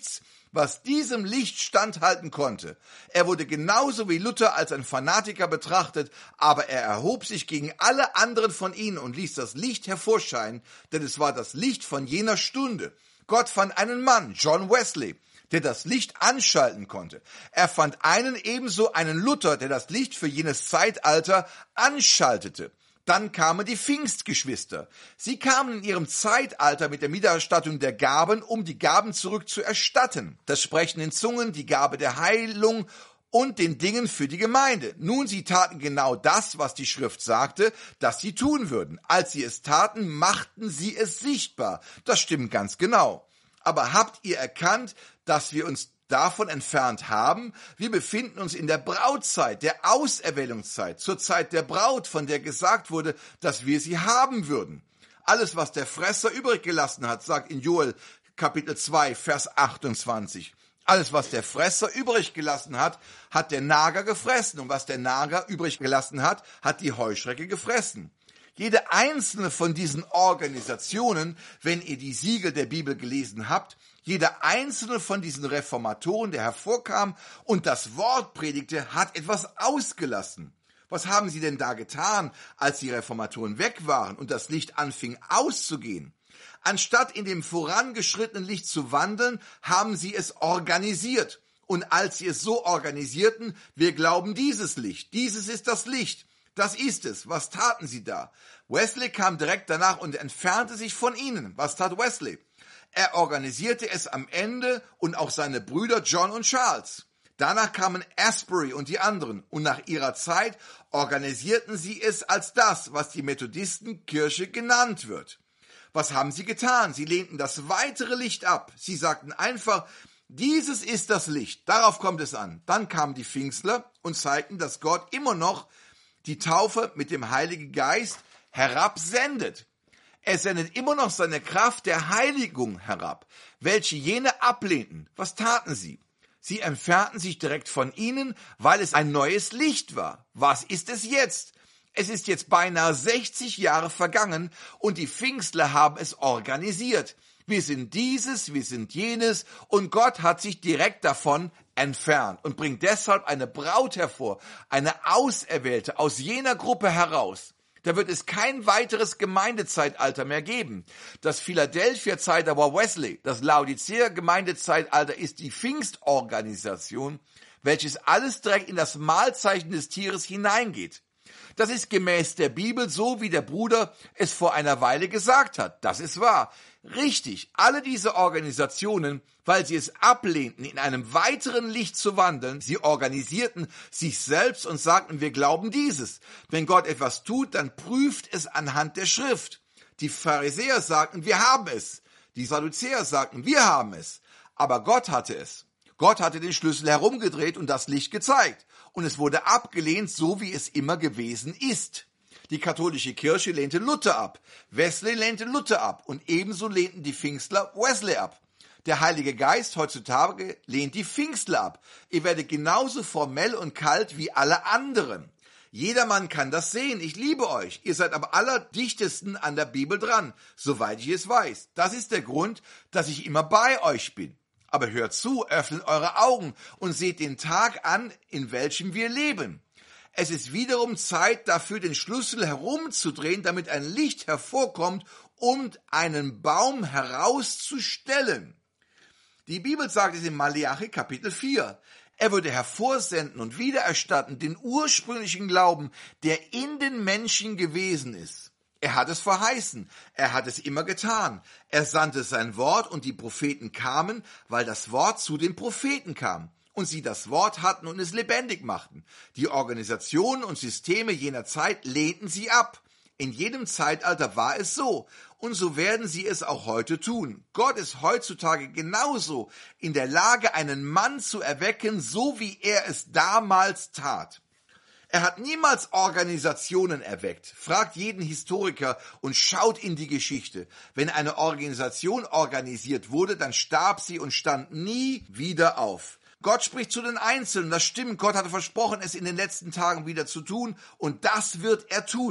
was diesem Licht standhalten konnte. Er wurde genauso wie Luther als ein Fanatiker betrachtet, aber er erhob sich gegen alle anderen von ihnen und ließ das Licht hervorscheinen, denn es war das Licht von jener Stunde. Gott fand einen Mann, John Wesley, der das Licht anschalten konnte. Er fand ebenso einen Luther, der das Licht für jenes Zeitalter anschaltete. Dann kamen die Pfingstgeschwister. Sie kamen in ihrem Zeitalter mit der Wiedererstattung der Gaben, um die Gaben zurückzuerstatten. Das Sprechen in Zungen, die Gabe der Heilung und den Dingen für die Gemeinde. Nun, sie taten genau das, was die Schrift sagte, dass sie tun würden. Als sie es taten, machten sie es sichtbar. Das stimmt ganz genau. Aber habt ihr erkannt, dass wir uns davon entfernt haben? Wir befinden uns in der Brautzeit, der Auserwählungszeit, zur Zeit der Braut, von der gesagt wurde, dass wir sie haben würden. Alles, was der Fresser übrig gelassen hat, sagt in Joel Kapitel 2, Vers 28. Alles, was der Fresser übrig gelassen hat, hat der Nager gefressen. Und was der Nager übrig gelassen hat, hat die Heuschrecke gefressen. Jede einzelne von diesen Organisationen, wenn ihr die Siegel der Bibel gelesen habt, jeder einzelne von diesen Reformatoren, der hervorkam und das Wort predigte, hat etwas ausgelassen. Was haben sie denn da getan, als die Reformatoren weg waren und das Licht anfing auszugehen? Anstatt in dem vorangeschrittenen Licht zu wandeln, haben sie es organisiert. Und als sie es so organisierten, wir glauben dieses Licht, dieses ist das Licht. Das ist es. Was taten sie da? Wesley kam direkt danach und entfernte sich von ihnen. Was tat Wesley? Er organisierte es am Ende und auch seine Brüder John und Charles. Danach kamen Asbury und die anderen und nach ihrer Zeit organisierten sie es als das, was die Methodistenkirche genannt wird. Was haben sie getan? Sie lehnten das weitere Licht ab. Sie sagten einfach, dieses ist das Licht. Darauf kommt es an. Dann kamen die Pfingstler und zeigten, dass Gott immer noch die Taufe mit dem Heiligen Geist herabsendet. Er sendet immer noch seine Kraft der Heiligung herab, welche jene ablehnten. Was taten sie? Sie entfernten sich direkt von ihnen, weil es ein neues Licht war. Was ist es jetzt? Es ist jetzt beinahe 60 Jahre vergangen und die Pfingstler haben es organisiert. Wir sind dieses, wir sind jenes und Gott hat sich direkt davon entfernt und bringt deshalb eine Braut hervor, eine Auserwählte aus jener Gruppe heraus. Da wird es kein weiteres Gemeindezeitalter mehr geben. Das Philadelphia-Zeitalter war Wesley. Das Laodicea-Gemeindezeitalter ist die Pfingstorganisation, welches alles direkt in das Mahlzeichen des Tieres hineingeht. Das ist gemäß der Bibel so, wie der Bruder es vor einer Weile gesagt hat. Das ist wahr. Richtig, alle diese Organisationen, weil sie es ablehnten, in einem weiteren Licht zu wandeln, sie organisierten sich selbst und sagten, wir glauben dieses. Wenn Gott etwas tut, dann prüft es anhand der Schrift. Die Pharisäer sagten, wir haben es. Die Sadduzäer sagten, wir haben es. Aber Gott hatte es. Gott hatte den Schlüssel herumgedreht und das Licht gezeigt. Und es wurde abgelehnt, so wie es immer gewesen ist. Die katholische Kirche lehnte Luther ab. Wesley lehnte Luther ab. Und ebenso lehnten die Pfingstler Wesley ab. Der Heilige Geist heutzutage lehnt die Pfingstler ab. Ihr werdet genauso formell und kalt wie alle anderen. Jedermann kann das sehen. Ich liebe euch. Ihr seid am allerdichtesten an der Bibel dran, soweit ich es weiß. Das ist der Grund, dass ich immer bei euch bin. Aber hört zu, öffnet eure Augen und seht den Tag an, in welchem wir leben. Es ist wiederum Zeit dafür, den Schlüssel herumzudrehen, damit ein Licht hervorkommt, um einen Baum herauszustellen. Die Bibel sagt es in Malachi Kapitel 4. Er würde hervorsenden und wiedererstatten den ursprünglichen Glauben, der in den Menschen gewesen ist. Er hat es verheißen, er hat es immer getan. Er sandte sein Wort und die Propheten kamen, weil das Wort zu den Propheten kam und sie das Wort hatten und es lebendig machten. Die Organisationen und Systeme jener Zeit lehnten sie ab. In jedem Zeitalter war es so und so werden sie es auch heute tun. Gott ist heutzutage genauso in der Lage, einen Mann zu erwecken, so wie er es damals tat. Er hat niemals Organisationen erweckt. Fragt jeden Historiker und schaut in die Geschichte. Wenn eine Organisation organisiert wurde, dann starb sie und stand nie wieder auf. Gott spricht zu den Einzelnen, das stimmt. Gott hatte versprochen, es in den letzten Tagen wieder zu tun und das wird er tun.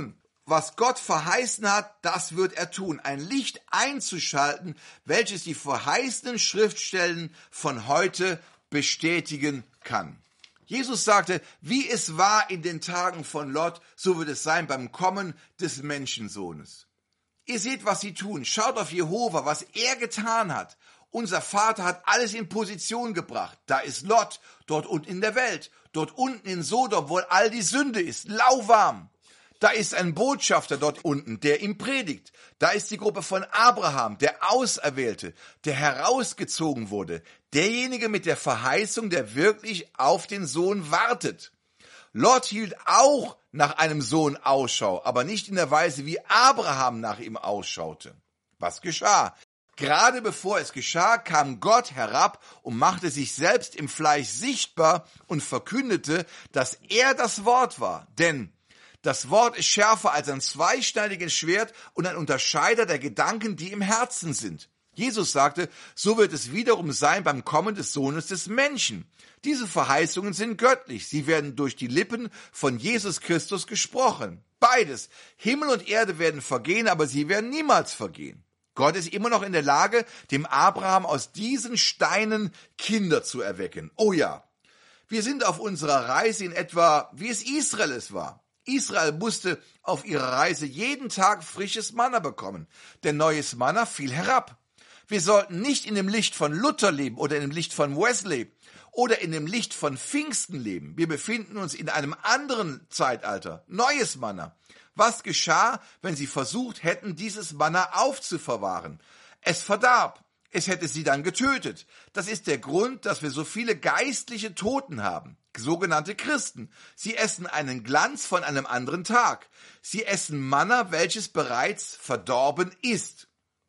was Gott verheißen hat, das wird er tun. Ein Licht einzuschalten, welches die verheißenen Schriftstellen von heute bestätigen kann. Jesus sagte, wie es war in den Tagen von Lot, so wird es sein beim Kommen des Menschensohnes. Ihr seht, was sie tun. Schaut auf Jehova, was er getan hat. Unser Vater hat alles in Position gebracht. Da ist Lot, dort unten in der Welt, dort unten in Sodom, wo all die Sünde ist, lauwarm. Da ist ein Botschafter dort unten, der ihm predigt. Da ist die Gruppe von Abraham, der Auserwählte, der herausgezogen wurde. Derjenige mit der Verheißung, der wirklich auf den Sohn wartet. Lot hielt auch nach einem Sohn Ausschau, aber nicht in der Weise, wie Abraham nach ihm ausschaute. Was geschah? Gerade bevor es geschah, kam Gott herab und machte sich selbst im Fleisch sichtbar und verkündete, dass er das Wort war. Denn das Wort ist schärfer als ein zweischneidiges Schwert und ein Unterscheider der Gedanken, die im Herzen sind. Jesus sagte, so wird es wiederum sein beim Kommen des Sohnes des Menschen. Diese Verheißungen sind göttlich. Sie werden durch die Lippen von Jesus Christus gesprochen. Beides. Himmel und Erde werden vergehen, aber sie werden niemals vergehen. Gott ist immer noch in der Lage, dem Abraham aus diesen Steinen Kinder zu erwecken. Oh ja, wir sind auf unserer Reise in etwa, wie es Israel es war. Israel musste auf ihrer Reise jeden Tag frisches Manna bekommen, denn neues Manna fiel herab. Wir sollten nicht in dem Licht von Luther leben oder in dem Licht von Wesley oder in dem Licht von Pfingsten leben. Wir befinden uns in einem anderen Zeitalter, neues Manna. Was geschah, wenn sie versucht hätten, dieses Manna aufzuverwahren? Es verdarb. Es hätte sie dann getötet. Das ist der Grund, dass wir so viele geistliche Toten haben. Sogenannte Christen. Sie essen einen Glanz von einem anderen Tag. Sie essen Manna, welches bereits verdorben ist.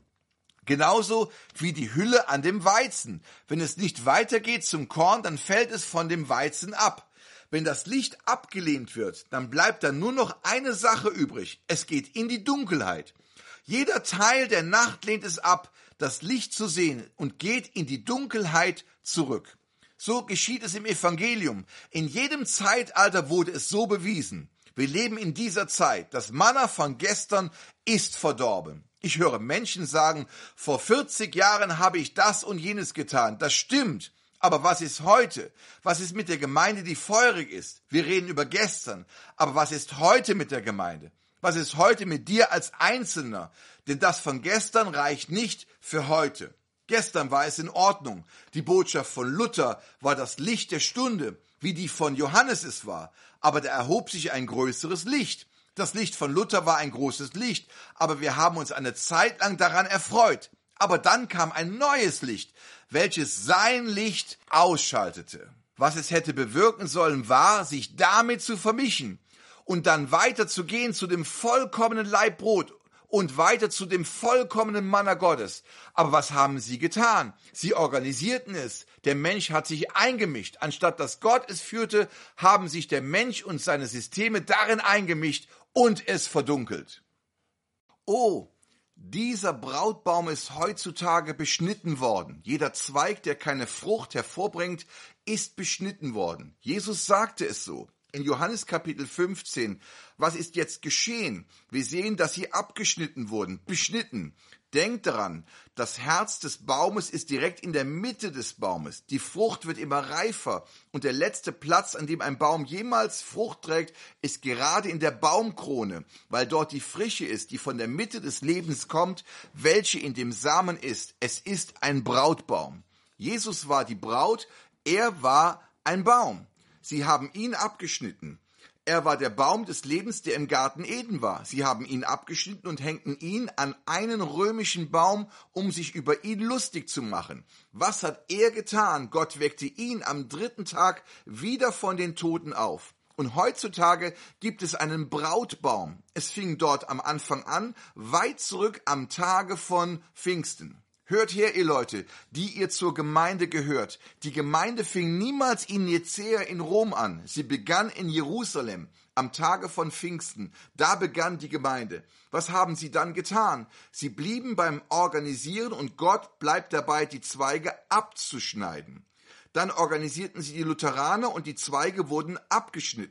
Genauso wie die Hülle an dem Weizen. Wenn es nicht weitergeht zum Korn, dann fällt es von dem Weizen ab. Wenn das Licht abgelehnt wird, dann bleibt dann nur noch eine Sache übrig. Es geht in die Dunkelheit. Jeder Teil der Nacht lehnt es ab, das Licht zu sehen und geht in die Dunkelheit zurück. So geschieht es im Evangelium. In jedem Zeitalter wurde es so bewiesen. Wir leben in dieser Zeit. Das Manna von gestern ist verdorben. Ich höre Menschen sagen, vor 40 Jahren habe ich das und jenes getan. Das stimmt. Aber was ist heute? Was ist mit der Gemeinde, die feurig ist? Wir reden über gestern. Aber was ist heute mit der Gemeinde? Was ist heute mit dir als Einzelner? Denn das von gestern reicht nicht für heute. Gestern war es in Ordnung. Die Botschaft von Luther war das Licht der Stunde, wie die von Johannes es war. Aber da erhob sich ein größeres Licht. Das Licht von Luther war ein großes Licht, aber wir haben uns eine Zeit lang daran erfreut. Aber dann kam ein neues Licht, welches sein Licht ausschaltete. Was es hätte bewirken sollen, war, sich damit zu vermischen und dann weiterzugehen zu dem vollkommenen Laib Brot und weiter zu dem vollkommenen Manna Gottes. Aber was haben sie getan? Sie organisierten es. Der Mensch hat sich eingemischt. Anstatt dass Gott es führte, haben sich der Mensch und seine Systeme darin eingemischt und es verdunkelt. Oh, dieser Brautbaum ist heutzutage beschnitten worden. Jeder Zweig, der keine Frucht hervorbringt, ist beschnitten worden. Jesus sagte es so. In Johannes Kapitel 15, was ist jetzt geschehen? Wir sehen, dass sie abgeschnitten wurden, beschnitten. Denkt daran, das Herz des Baumes ist direkt in der Mitte des Baumes. Die Frucht wird immer reifer und der letzte Platz, an dem ein Baum jemals Frucht trägt, ist gerade in der Baumkrone, weil dort die Frische ist, die von der Mitte des Lebens kommt, welche in dem Samen ist. Es ist ein Brautbaum. Jesus war die Braut, er war ein Baum. Sie haben ihn abgeschnitten. Er war der Baum des Lebens, der im Garten Eden war. Sie haben ihn abgeschnitten und hängten ihn an einen römischen Baum, um sich über ihn lustig zu machen. Was hat er getan? Gott weckte ihn am 3. Tag wieder von den Toten auf. Und heutzutage gibt es einen Brautbaum. Es fing dort am Anfang an, weit zurück am Tage von Pfingsten. Hört her, ihr Leute, die ihr zur Gemeinde gehört. Die Gemeinde fing niemals in Nicäa in Rom an. Sie begann in Jerusalem am Tage von Pfingsten. Da begann die Gemeinde. Was haben sie dann getan? Sie blieben beim Organisieren und Gott bleibt dabei, die Zweige abzuschneiden. Dann organisierten sie die Lutheraner und die Zweige wurden abgeschnitten.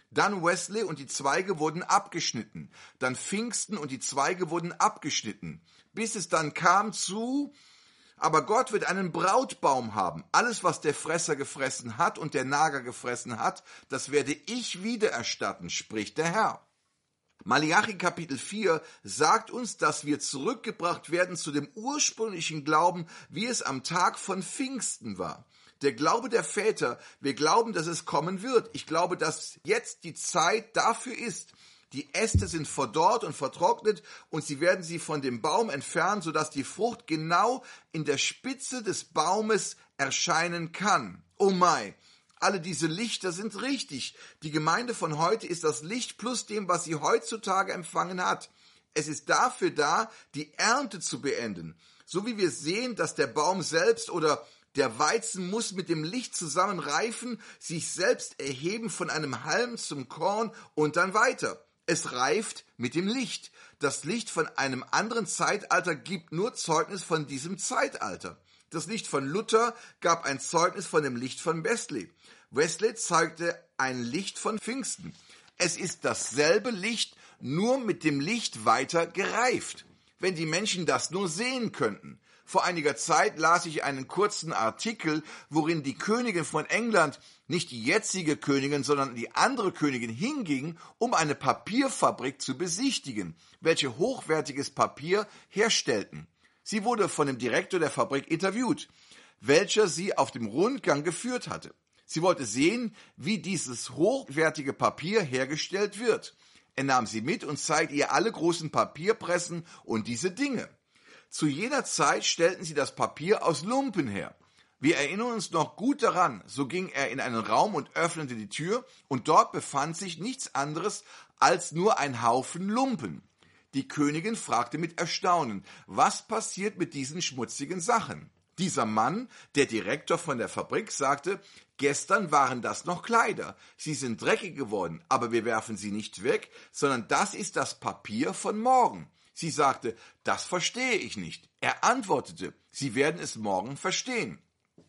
Dann Wesley und die Zweige wurden abgeschnitten. Dann Pfingsten und die Zweige wurden abgeschnitten. Bis es dann kam zu, aber Gott wird einen Brautbaum haben. Alles, was der Fresser gefressen hat und der Nager gefressen hat, das werde ich wiedererstatten, spricht der Herr. Malachi Kapitel 4 sagt uns, dass wir zurückgebracht werden zu dem ursprünglichen Glauben, wie es am Tag von Pfingsten war. Der Glaube der Väter, wir glauben, dass es kommen wird. Ich glaube, dass jetzt die Zeit dafür ist. Die Äste sind verdorrt und vertrocknet und sie werden sie von dem Baum entfernen, sodass die Frucht genau in der Spitze des Baumes erscheinen kann. Oh mein! Alle diese Lichter sind richtig. Die Gemeinde von heute ist das Licht plus dem, was sie heutzutage empfangen hat. Es ist dafür da, die Ernte zu beenden. So wie wir sehen, dass der Baum selbst oder der Weizen muss mit dem Licht zusammen reifen, sich selbst erheben von einem Halm zum Korn und dann weiter. Es reift mit dem Licht. Das Licht von einem anderen Zeitalter gibt nur Zeugnis von diesem Zeitalter. Das Licht von Luther gab ein Zeugnis von dem Licht von Wesley. Wesley zeigte ein Licht von Pfingsten. Es ist dasselbe Licht, nur mit dem Licht weiter gereift. Wenn die Menschen das nur sehen könnten. Vor einiger Zeit las ich einen kurzen Artikel, worin die Königin von England, nicht die jetzige Königin, sondern die andere Königin hinging, um eine Papierfabrik zu besichtigen, welche hochwertiges Papier herstellten. Sie wurde von dem Direktor der Fabrik interviewt, welcher sie auf dem Rundgang geführt hatte. Sie wollte sehen, wie dieses hochwertige Papier hergestellt wird. Er nahm sie mit und zeigte ihr alle großen Papierpressen und diese Dinge. Zu jener Zeit stellten sie das Papier aus Lumpen her. Wir erinnern uns noch gut daran, so ging er in einen Raum und öffnete die Tür und dort befand sich nichts anderes als nur ein Haufen Lumpen. Die Königin fragte mit Erstaunen, was passiert mit diesen schmutzigen Sachen? Dieser Mann, der Direktor von der Fabrik, sagte, gestern waren das noch Kleider. Sie sind dreckig geworden, aber wir werfen sie nicht weg, sondern das ist das Papier von morgen. Sie sagte, das verstehe ich nicht. Er antwortete, Sie werden es morgen verstehen.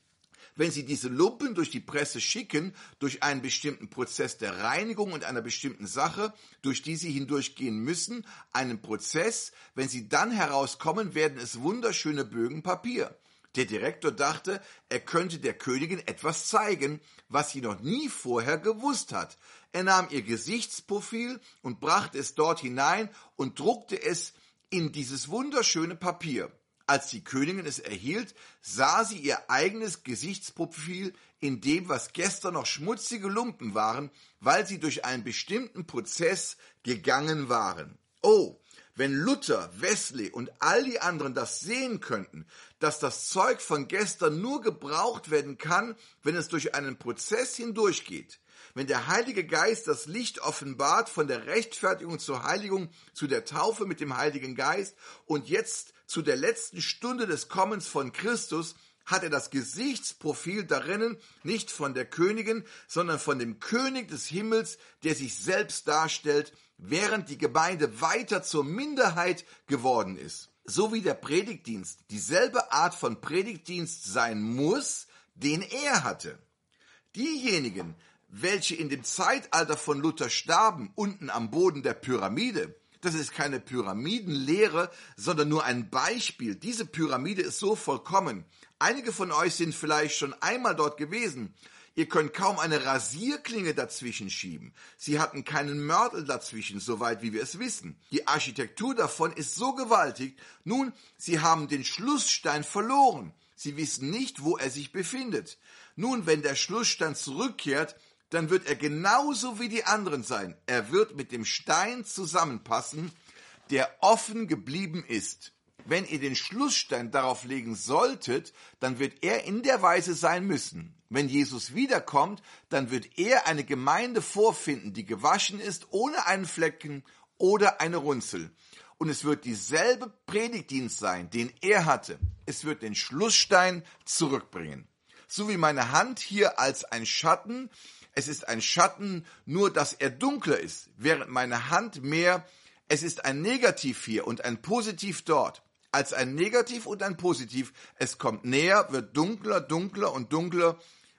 Wenn Sie diese Lumpen durch die Presse schicken, durch einen bestimmten Prozess der Reinigung und einer bestimmten Sache, durch die Sie hindurchgehen müssen, einen Prozess, wenn Sie dann herauskommen, werden es wunderschöne Bögen Papier. Der Direktor dachte, er könnte der Königin etwas zeigen, was sie noch nie vorher gewusst hat. Er nahm ihr Gesichtsprofil und brachte es dort hinein und druckte es in dieses wunderschöne Papier. Als die Königin es erhielt, sah sie ihr eigenes Gesichtsprofil in dem, was gestern noch schmutzige Lumpen waren, weil sie durch einen bestimmten Prozess gegangen waren. Oh, wenn Luther, Wesley und all die anderen das sehen könnten, dass das Zeug von gestern nur gebraucht werden kann, wenn es durch einen Prozess hindurchgeht. Wenn der Heilige Geist das Licht offenbart von der Rechtfertigung zur Heiligung, zu der Taufe mit dem Heiligen Geist und jetzt zu der letzten Stunde des Kommens von Christus, hat er das Gesichtsprofil darinnen nicht von der Königin, sondern von dem König des Himmels, der sich selbst darstellt, während die Gemeinde weiter zur Minderheit geworden ist. So wie der Predigtdienst dieselbe Art von Predigtdienst sein muss, den er hatte. Diejenigen, welche in dem Zeitalter von Luther starben, unten am Boden der Pyramide, das ist keine Pyramidenlehre, sondern nur ein Beispiel. Diese Pyramide ist so vollkommen. Einige von euch sind vielleicht schon einmal dort gewesen. Ihr könnt kaum eine Rasierklinge dazwischen schieben. Sie hatten keinen Mörtel dazwischen, soweit wie wir es wissen. Die Architektur davon ist so gewaltig. Nun, sie haben den Schlussstein verloren. Sie wissen nicht, wo er sich befindet. Nun, wenn der Schlussstein zurückkehrt, dann wird er genauso wie die anderen sein. Er wird mit dem Stein zusammenpassen, der offen geblieben ist. Wenn ihr den Schlussstein darauf legen solltet, dann wird er in der Weise sein müssen. Wenn Jesus wiederkommt, dann wird er eine Gemeinde vorfinden, die gewaschen ist, ohne einen Flecken oder eine Runzel. Und es wird dieselbe Predigtdienst sein, den er hatte. Es wird den Schlussstein zurückbringen. So wie meine Hand hier als ein Schatten. Es ist ein Schatten, nur dass er dunkler ist, während meine Hand mehr, es ist ein Negativ hier und ein Positiv dort. Als ein Negativ und ein Positiv, es kommt näher, wird dunkler, dunkler und dunkler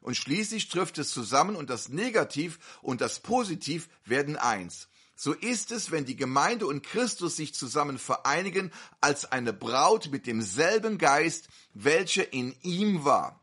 Und schließlich trifft es zusammen und das Negativ und das Positiv werden eins. So ist es, wenn die Gemeinde und Christus sich zusammen vereinigen als eine Braut mit demselben Geist, welcher in ihm war.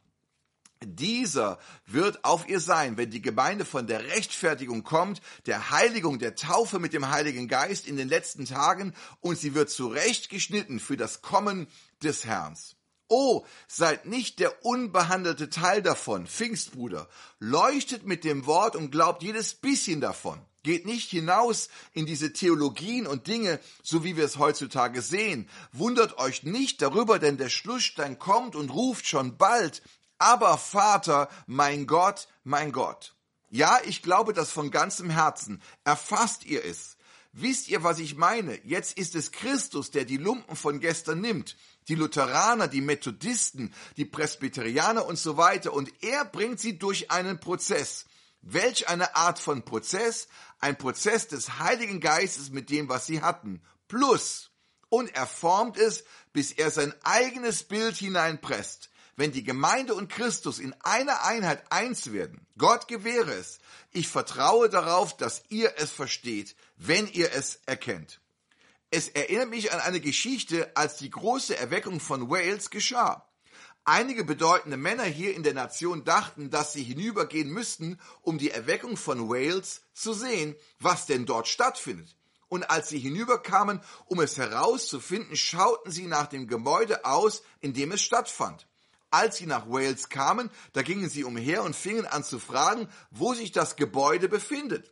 Dieser wird auf ihr sein, wenn die Gemeinde von der Rechtfertigung kommt, der Heiligung, der Taufe mit dem Heiligen Geist in den letzten Tagen, und sie wird zurechtgeschnitten für das Kommen des Herrn. Oh, seid nicht der unbehandelte Teil davon, Pfingstbruder. Leuchtet mit dem Wort und glaubt jedes bisschen davon. Geht nicht hinaus in diese Theologien und Dinge, so wie wir es heutzutage sehen. Wundert euch nicht darüber, denn der Schlussstein kommt und ruft schon bald. Aber Vater, mein Gott, mein Gott. Ja, ich glaube das von ganzem Herzen. Erfasst ihr es? Wisst ihr, was ich meine? Jetzt ist es Christus, der die Lumpen von gestern nimmt. Die Lutheraner, die Methodisten, die Presbyterianer und so weiter. Und er bringt sie durch einen Prozess. Welch eine Art von Prozess? Ein Prozess des Heiligen Geistes mit dem, was sie hatten. Plus. Und er formt es, bis er sein eigenes Bild hineinpresst. Wenn die Gemeinde und Christus in einer Einheit eins werden, Gott gewähre es, ich vertraue darauf, dass ihr es versteht, wenn ihr es erkennt. Es erinnert mich an eine Geschichte, als die große Erweckung von Wales geschah. Einige bedeutende Männer hier in der Nation dachten, dass sie hinübergehen müssten, um die Erweckung von Wales zu sehen, was denn dort stattfindet. Und als sie hinüberkamen, um es herauszufinden, schauten sie nach dem Gebäude aus, in dem es stattfand. Als sie nach Wales kamen, da gingen sie umher und fingen an zu fragen, wo sich das Gebäude befindet.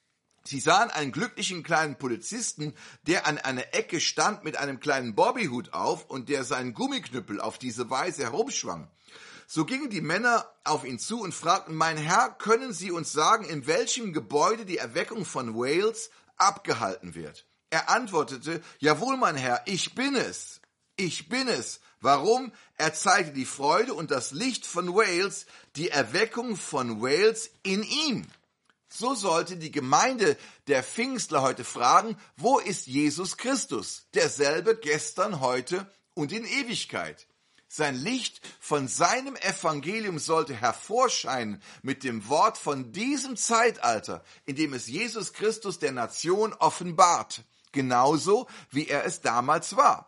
Sie sahen einen glücklichen kleinen Polizisten, der an einer Ecke stand mit einem kleinen Bobbyhut auf und der seinen Gummiknüppel auf diese Weise herumschwang. So gingen die Männer auf ihn zu und fragten, mein Herr, können Sie uns sagen, in welchem Gebäude die Erweckung von Wales abgehalten wird? Er antwortete, jawohl, mein Herr, ich bin es. Ich bin es. Warum? Er zeigte die Freude und das Licht von Wales, die Erweckung von Wales in ihm. So sollte die Gemeinde der Pfingstler heute fragen, wo ist Jesus Christus? Derselbe gestern, heute und in Ewigkeit. Sein Licht von seinem Evangelium sollte hervorscheinen mit dem Wort von diesem Zeitalter, in dem es Jesus Christus der Nation offenbart, genauso wie er es damals war.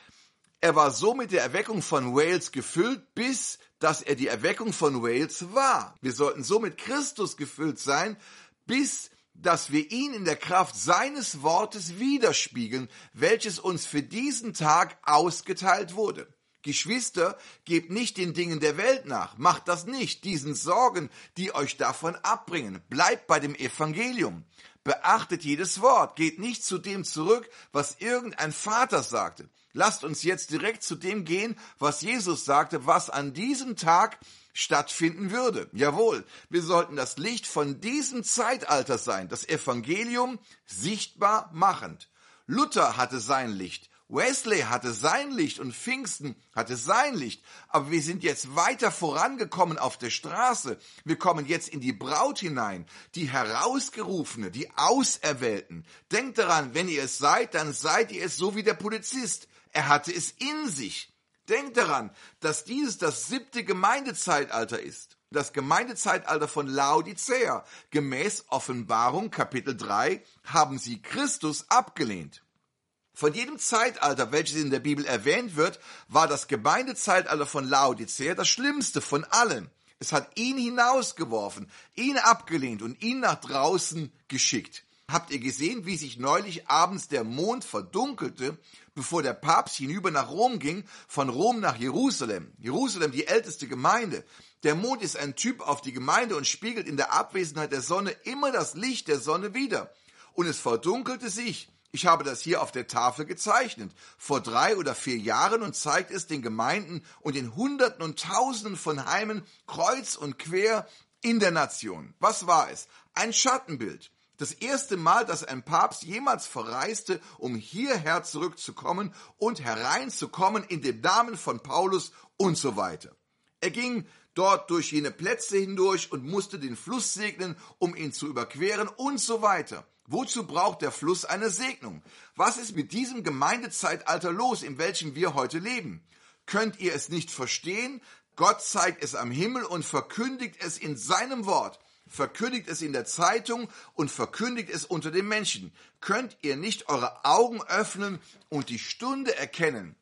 Er war so mit der Erweckung von Wales gefüllt, bis dass er die Erweckung von Wales war. Wir sollten so mit Christus gefüllt sein, bis dass wir ihn in der Kraft seines Wortes widerspiegeln, welches uns für diesen Tag ausgeteilt wurde. Geschwister, gebt nicht den Dingen der Welt nach, macht das nicht, diesen Sorgen, die euch davon abbringen. Bleibt bei dem Evangelium. Beachtet jedes Wort, geht nicht zu dem zurück, was irgendein Vater sagte. Lasst uns jetzt direkt zu dem gehen, was Jesus sagte, was an diesem Tag stattfinden würde. Jawohl, wir sollten das Licht von diesem Zeitalter sein, das Evangelium sichtbar machend. Luther hatte sein Licht, Wesley hatte sein Licht und Pfingsten hatte sein Licht. Aber wir sind jetzt weiter vorangekommen auf der Straße. Wir kommen jetzt in die Braut hinein, die Herausgerufene, die Auserwählten. Denkt daran, wenn ihr es seid, dann seid ihr es so wie der Polizist. Er hatte es in sich. Denkt daran, dass dieses das 7. Gemeindezeitalter ist. Das Gemeindezeitalter von Laodicea. Gemäß Offenbarung Kapitel 3 haben sie Christus abgelehnt. Von jedem Zeitalter, welches in der Bibel erwähnt wird, war das Gemeindezeitalter von Laodicea das schlimmste von allen. Es hat ihn hinausgeworfen, ihn abgelehnt und ihn nach draußen geschickt. Habt ihr gesehen, wie sich neulich abends der Mond verdunkelte, bevor der Papst hinüber nach Rom ging, von Rom nach Jerusalem? Jerusalem, die älteste Gemeinde. Der Mond ist ein Typ auf die Gemeinde und spiegelt in der Abwesenheit der Sonne immer das Licht der Sonne wider. Und es verdunkelte sich. Ich habe das hier auf der Tafel gezeichnet, vor 3 oder 4 Jahren, und zeigt es den Gemeinden und den Hunderten und Tausenden von Heimen kreuz und quer in der Nation. Was war es? Ein Schattenbild. Das erste Mal, dass ein Papst jemals verreiste, um hierher zurückzukommen und hereinzukommen in dem Namen von Paulus und so weiter. Er ging dort durch jene Plätze hindurch und musste den Fluss segnen, um ihn zu überqueren und so weiter. Wozu braucht der Fluss eine Segnung? Was ist mit diesem Gemeindezeitalter los, in welchem wir heute leben? Könnt ihr es nicht verstehen? Gott zeigt es am Himmel und verkündigt es in seinem Wort. Verkündigt es in der Zeitung und verkündigt es unter den Menschen. Könnt ihr nicht eure Augen öffnen und die Stunde erkennen?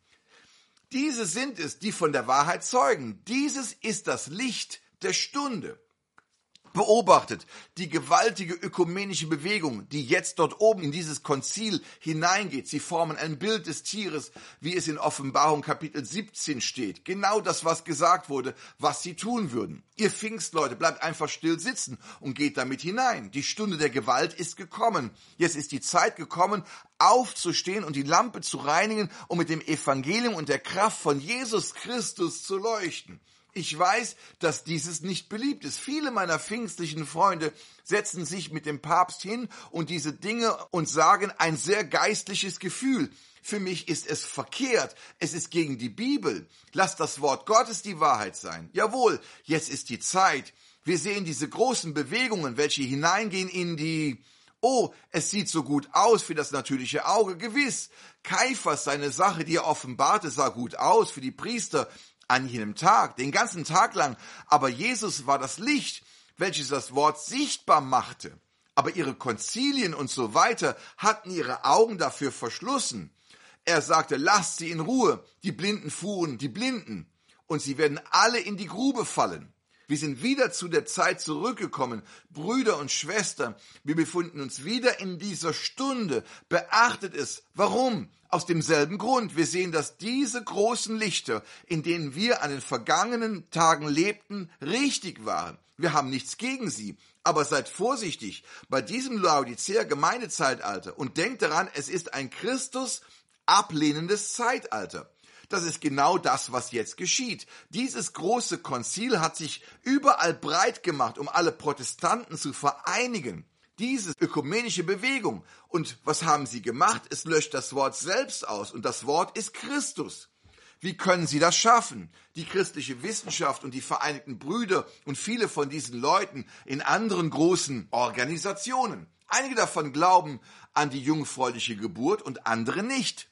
Diese sind es, die von der Wahrheit zeugen. Dieses ist das Licht der Stunde. Beobachtet die gewaltige ökumenische Bewegung, die jetzt dort oben in dieses Konzil hineingeht. Sie formen ein Bild des Tieres, wie es in Offenbarung Kapitel 17 steht. Genau das, was gesagt wurde, was sie tun würden. Ihr Pfingstleute, bleibt einfach still sitzen und geht damit hinein. Die Stunde der Gewalt ist gekommen. Jetzt ist die Zeit gekommen, aufzustehen und die Lampe zu reinigen, um mit dem Evangelium und der Kraft von Jesus Christus zu leuchten. Ich weiß, dass dieses nicht beliebt ist. Viele meiner pfingstlichen Freunde setzen sich mit dem Papst hin und diese Dinge und sagen ein sehr geistliches Gefühl. Für mich ist es verkehrt. Es ist gegen die Bibel. Lass das Wort Gottes die Wahrheit sein. Jawohl, jetzt ist die Zeit. Wir sehen diese großen Bewegungen, welche hineingehen in die... Oh, es sieht so gut aus für das natürliche Auge. Gewiss, Kaiphas, seine Sache, die er offenbarte, sah gut aus für die Priester an jenem Tag, den ganzen Tag lang. Aber Jesus war das Licht, welches das Wort sichtbar machte. Aber ihre Konzilien und so weiter hatten ihre Augen dafür verschlossen. Er sagte, lasst sie in Ruhe. Die Blinden fuhren die Blinden. Und sie werden alle in die Grube fallen. Wir sind wieder zu der Zeit zurückgekommen. Brüder und Schwestern, wir befinden uns wieder in dieser Stunde. Beachtet es. Warum? Aus demselben Grund. Wir sehen, dass diese großen Lichter, in denen wir an den vergangenen Tagen lebten, richtig waren. Wir haben nichts gegen sie. Aber seid vorsichtig bei diesem Laodicea-Gemeindezeitalter und denkt daran, es ist ein Christus ablehnendes Zeitalter. Das ist genau das, was jetzt geschieht. Dieses große Konzil hat sich überall breit gemacht, um alle Protestanten zu vereinigen. Diese ökumenische Bewegung. Und was haben sie gemacht? Es löscht das Wort selbst aus. Und das Wort ist Christus. Wie können sie das schaffen? Die christliche Wissenschaft und die Vereinigten Brüder und viele von diesen Leuten in anderen großen Organisationen. Einige davon glauben an die jungfräuliche Geburt und andere nicht.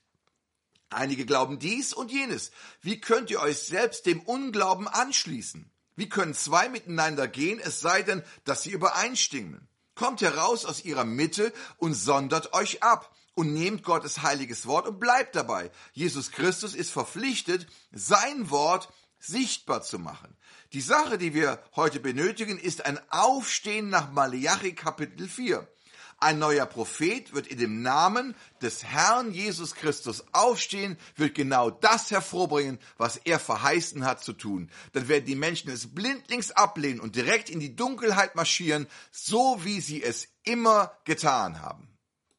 Einige glauben dies und jenes. Wie könnt ihr euch selbst dem Unglauben anschließen? Wie können zwei miteinander gehen, es sei denn, dass sie übereinstimmen? Kommt heraus aus ihrer Mitte und sondert euch ab und nehmt Gottes heiliges Wort und bleibt dabei. Jesus Christus ist verpflichtet, sein Wort sichtbar zu machen. Die Sache, die wir heute benötigen, ist ein Aufstehen nach Maleachi Kapitel 4. Ein neuer Prophet wird in dem Namen des Herrn Jesus Christus aufstehen, wird genau das hervorbringen, was er verheißen hat zu tun. Dann werden die Menschen es blindlings ablehnen und direkt in die Dunkelheit marschieren, so wie sie es immer getan haben.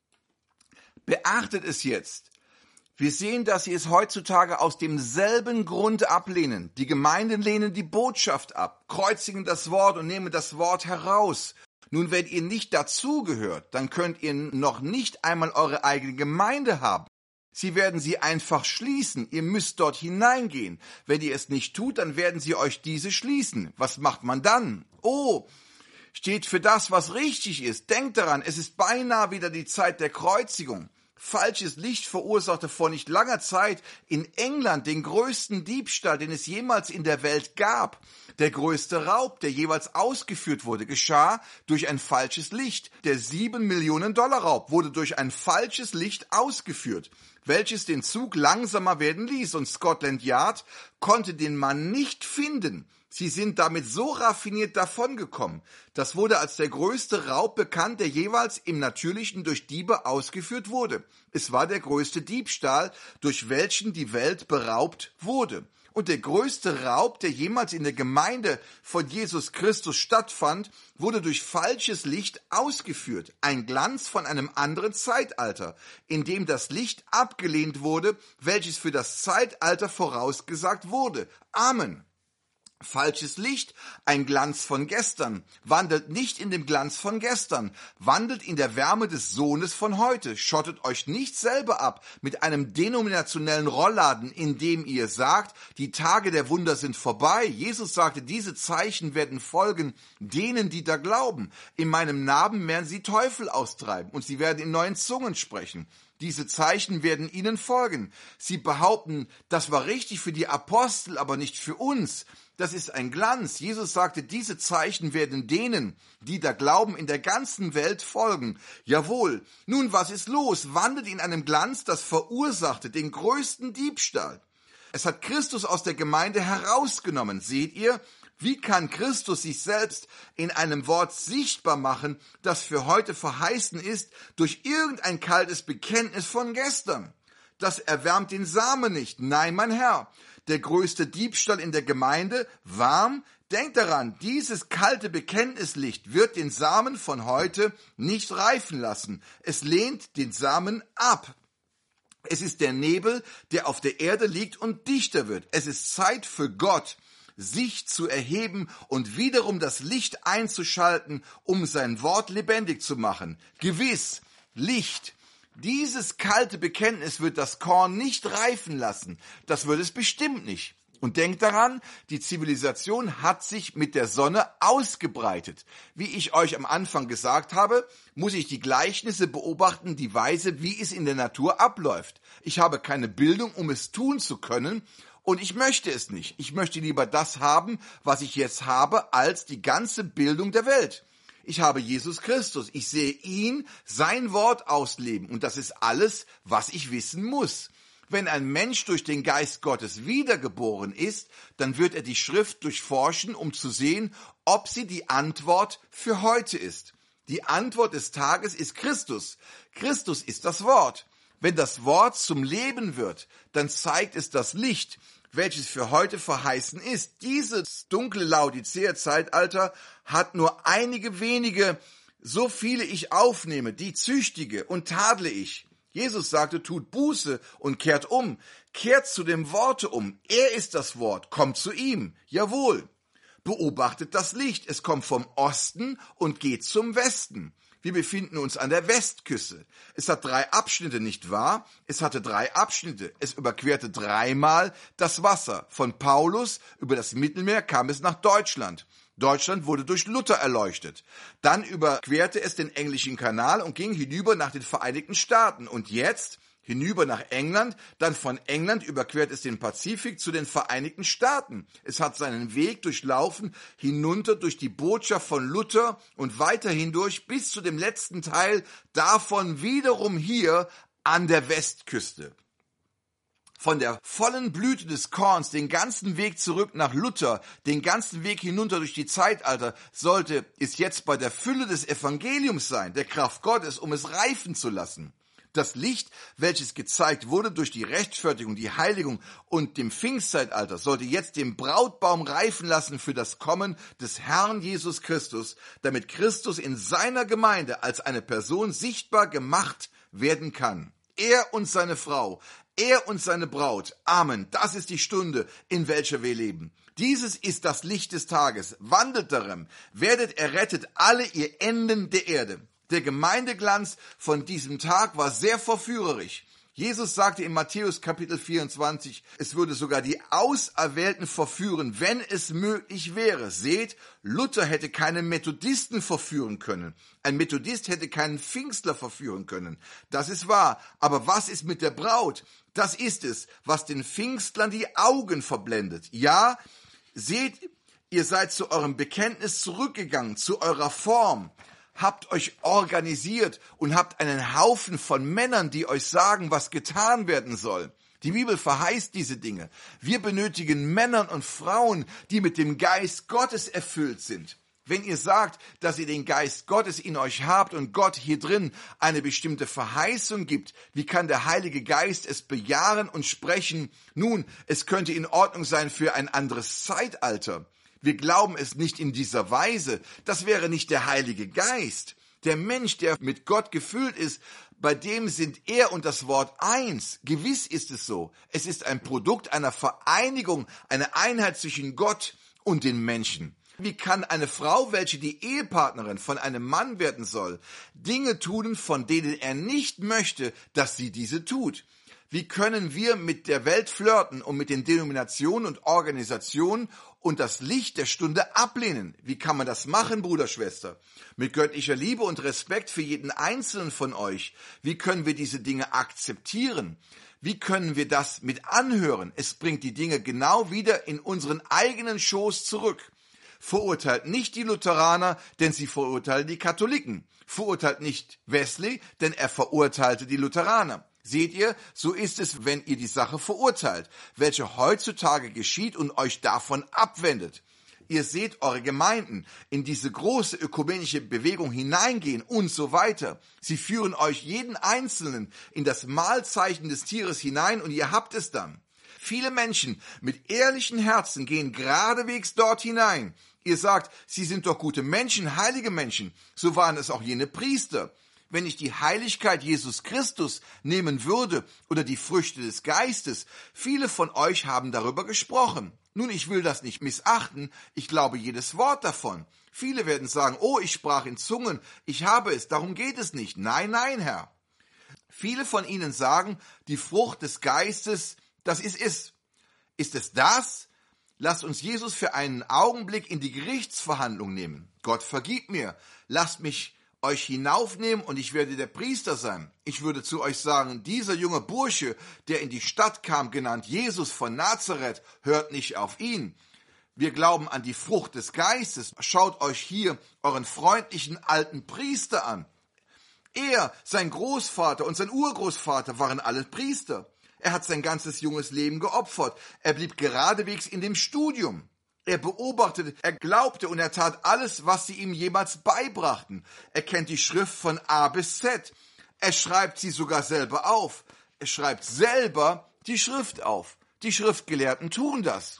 Beachtet es jetzt. Wir sehen, dass sie es heutzutage aus demselben Grund ablehnen. Die Gemeinden lehnen die Botschaft ab, kreuzigen das Wort und nehmen das Wort heraus. Nun, wenn ihr nicht dazugehört, dann könnt ihr noch nicht einmal eure eigene Gemeinde haben. Sie werden sie einfach schließen. Ihr müsst dort hineingehen. Wenn ihr es nicht tut, dann werden sie euch diese schließen. Was macht man dann? Oh, steht für das, was richtig ist. Denkt daran, es ist beinahe wieder die Zeit der Kreuzigung. Falsches Licht verursachte vor nicht langer Zeit in England den größten Diebstahl, den es jemals in der Welt gab. Der größte Raub, der jeweils ausgeführt wurde, geschah durch ein falsches Licht. Der 7 Millionen Dollar Raub wurde durch ein falsches Licht ausgeführt, welches den Zug langsamer werden ließ. Und Scotland Yard konnte den Mann nicht finden. Sie sind damit so raffiniert davongekommen. Das wurde als der größte Raub bekannt, der jeweils im Natürlichen durch Diebe ausgeführt wurde. Es war der größte Diebstahl, durch welchen die Welt beraubt wurde. Und der größte Raub, der jemals in der Gemeinde von Jesus Christus stattfand, wurde durch falsches Licht ausgeführt. Ein Glanz von einem anderen Zeitalter, in dem das Licht abgelehnt wurde, welches für das Zeitalter vorausgesagt wurde. Amen. Falsches Licht, ein Glanz von gestern, wandelt nicht in dem Glanz von gestern, wandelt in der Wärme des Sohnes von heute, schottet euch nicht selber ab mit einem denominationellen Rollladen, in dem ihr sagt, die Tage der Wunder sind vorbei. Jesus sagte, diese Zeichen werden folgen denen, die da glauben. In meinem Namen werden sie Teufel austreiben und sie werden in neuen Zungen sprechen. Diese Zeichen werden ihnen folgen. Sie behaupten, das war richtig für die Apostel, aber nicht für uns. Das ist ein Glanz. Jesus sagte, diese Zeichen werden denen, die da glauben, in der ganzen Welt folgen. Jawohl. Nun, was ist los? Wandelt in einem Glanz, das verursachte den größten Diebstahl. Es hat Christus aus der Gemeinde herausgenommen. Seht ihr? Wie kann Christus sich selbst in einem Wort sichtbar machen, das für heute verheißen ist, durch irgendein kaltes Bekenntnis von gestern? Das erwärmt den Samen nicht. Nein, mein Herr. Der größte Diebstahl in der Gemeinde, warm. Denkt daran, dieses kalte Bekenntnislicht wird den Samen von heute nicht reifen lassen. Es lehnt den Samen ab. Es ist der Nebel, der auf der Erde liegt und dichter wird. Es ist Zeit für Gott, sich zu erheben und wiederum das Licht einzuschalten, um sein Wort lebendig zu machen. Gewiss, Licht. Dieses kalte Bekenntnis wird das Korn nicht reifen lassen. Das wird es bestimmt nicht. Und denkt daran, die Zivilisation hat sich mit der Sonne ausgebreitet. Wie ich euch am Anfang gesagt habe, muss ich die Gleichnisse beobachten, die Weise, wie es in der Natur abläuft. Ich habe keine Bildung, um es tun zu können, und ich möchte es nicht. Ich möchte lieber das haben, was ich jetzt habe, als die ganze Bildung der Welt. Ich habe Jesus Christus. Ich sehe ihn, sein Wort ausleben. Und das ist alles, was ich wissen muss. Wenn ein Mensch durch den Geist Gottes wiedergeboren ist, dann wird er die Schrift durchforschen, um zu sehen, ob sie die Antwort für heute ist. Die Antwort des Tages ist Christus. Christus ist das Wort. Wenn das Wort zum Leben wird, dann zeigt es das Licht, welches für heute verheißen ist. Dieses dunkle Laodicea-Zeitalter hat nur einige wenige, so viele ich aufnehme, die züchtige und tadle ich. Jesus sagte, tut Buße und kehrt um, kehrt zu dem Worte um. Er ist das Wort, kommt zu ihm. Jawohl. Beobachtet das Licht, es kommt vom Osten und geht zum Westen. Wir befinden uns an der Westküste. Es hat 3 Abschnitte, nicht wahr? Es hatte 3 Abschnitte. Es überquerte 3-mal das Wasser. Von Paulus über das Mittelmeer kam es nach Deutschland. Deutschland wurde durch Luther erleuchtet. Dann überquerte es den englischen Kanal und ging hinüber nach den Vereinigten Staaten. Und jetzt hinüber nach England, dann von England überquert es den Pazifik zu den Vereinigten Staaten. Es hat seinen Weg durchlaufen, hinunter durch die Botschaft von Luther und weiter hindurch bis zu dem letzten Teil davon wiederum hier an der Westküste. Von der vollen Blüte des Korns, den ganzen Weg zurück nach Luther, den ganzen Weg hinunter durch die Zeitalter, sollte es jetzt bei der Fülle des Evangeliums sein, der Kraft Gottes, um es reifen zu lassen. Das Licht, welches gezeigt wurde durch die Rechtfertigung, die Heiligung und dem Pfingstzeitalter, sollte jetzt den Brautbaum reifen lassen für das Kommen des Herrn Jesus Christus, damit Christus in seiner Gemeinde als eine Person sichtbar gemacht werden kann. Er und seine Frau, er und seine Braut. Amen. Das ist die Stunde, in welcher wir leben. Dieses ist das Licht des Tages. Wandelt darin. Werdet errettet alle ihr Enden der Erde. Der Gemeindeglanz von diesem Tag war sehr verführerisch. Jesus sagte in Matthäus Kapitel 24, es würde sogar die Auserwählten verführen, wenn es möglich wäre. Seht, Luther hätte keinen Methodisten verführen können. Ein Methodist hätte keinen Pfingstler verführen können. Das ist wahr. Aber was ist mit der Braut? Das ist es, was den Pfingstlern die Augen verblendet. Ja, seht, ihr seid zu eurem Bekenntnis zurückgegangen, zu eurer Form. Habt euch organisiert und habt einen Haufen von Männern, die euch sagen, was getan werden soll. Die Bibel verheißt diese Dinge. Wir benötigen Männer und Frauen, die mit dem Geist Gottes erfüllt sind. Wenn ihr sagt, dass ihr den Geist Gottes in euch habt und Gott hier drin eine bestimmte Verheißung gibt, wie kann der Heilige Geist es bejahen und sprechen? Nun, es könnte in Ordnung sein für ein anderes Zeitalter. Wir glauben es nicht in dieser Weise. Das wäre nicht der Heilige Geist. Der Mensch, der mit Gott gefüllt ist, bei dem sind er und das Wort eins. Gewiss ist es so. Es ist ein Produkt einer Vereinigung, einer Einheit zwischen Gott und den Menschen. Wie kann eine Frau, welche die Ehepartnerin von einem Mann werden soll, Dinge tun, von denen er nicht möchte, dass sie diese tut? Wie können wir mit der Welt flirten und mit den Denominationen und Organisationen und das Licht der Stunde ablehnen? Wie kann man das machen, Bruder, Schwester? Mit göttlicher Liebe und Respekt für jeden Einzelnen von euch. Wie können wir diese Dinge akzeptieren? Wie können wir das mit anhören? Es bringt die Dinge genau wieder in unseren eigenen Schoß zurück. Verurteilt nicht die Lutheraner, denn sie verurteilen die Katholiken. Verurteilt nicht Wesley, denn er verurteilte die Lutheraner. Seht ihr, so ist es, wenn ihr die Sache verurteilt, welche heutzutage geschieht und euch davon abwendet. Ihr seht eure Gemeinden in diese große ökumenische Bewegung hineingehen und so weiter. Sie führen euch jeden Einzelnen in das Mahlzeichen des Tieres hinein und ihr habt es dann. Viele Menschen mit ehrlichen Herzen gehen geradewegs dort hinein. Ihr sagt, sie sind doch gute Menschen, heilige Menschen. So waren es auch jene Priester. Wenn ich die Heiligkeit Jesus Christus nehmen würde oder die Früchte des Geistes, viele von euch haben darüber gesprochen. Nun, ich will das nicht missachten, ich glaube jedes Wort davon. Viele werden sagen, oh, ich sprach in Zungen, ich habe es, darum geht es nicht. Nein, nein, Herr. Viele von ihnen sagen, die Frucht des Geistes, das ist es. Ist es das? Lasst uns Jesus für einen Augenblick in die Gerichtsverhandlung nehmen. Gott vergib mir, lasst mich euch hinaufnehmen und ich werde der Priester sein. Ich würde zu euch sagen, dieser junge Bursche, der in die Stadt kam, genannt Jesus von Nazareth, hört nicht auf ihn. Wir glauben an die Frucht des Geistes. Schaut euch hier euren freundlichen alten Priester an. Er, sein Großvater und sein Urgroßvater waren alle Priester. Er hat sein ganzes junges Leben geopfert. Er blieb geradewegs in dem Studium. Er beobachtete, er glaubte und er tat alles, was sie ihm jemals beibrachten. Er kennt die Schrift von A bis Z. Er schreibt sie sogar selber auf. Er schreibt selber die Schrift auf. Die Schriftgelehrten tun das.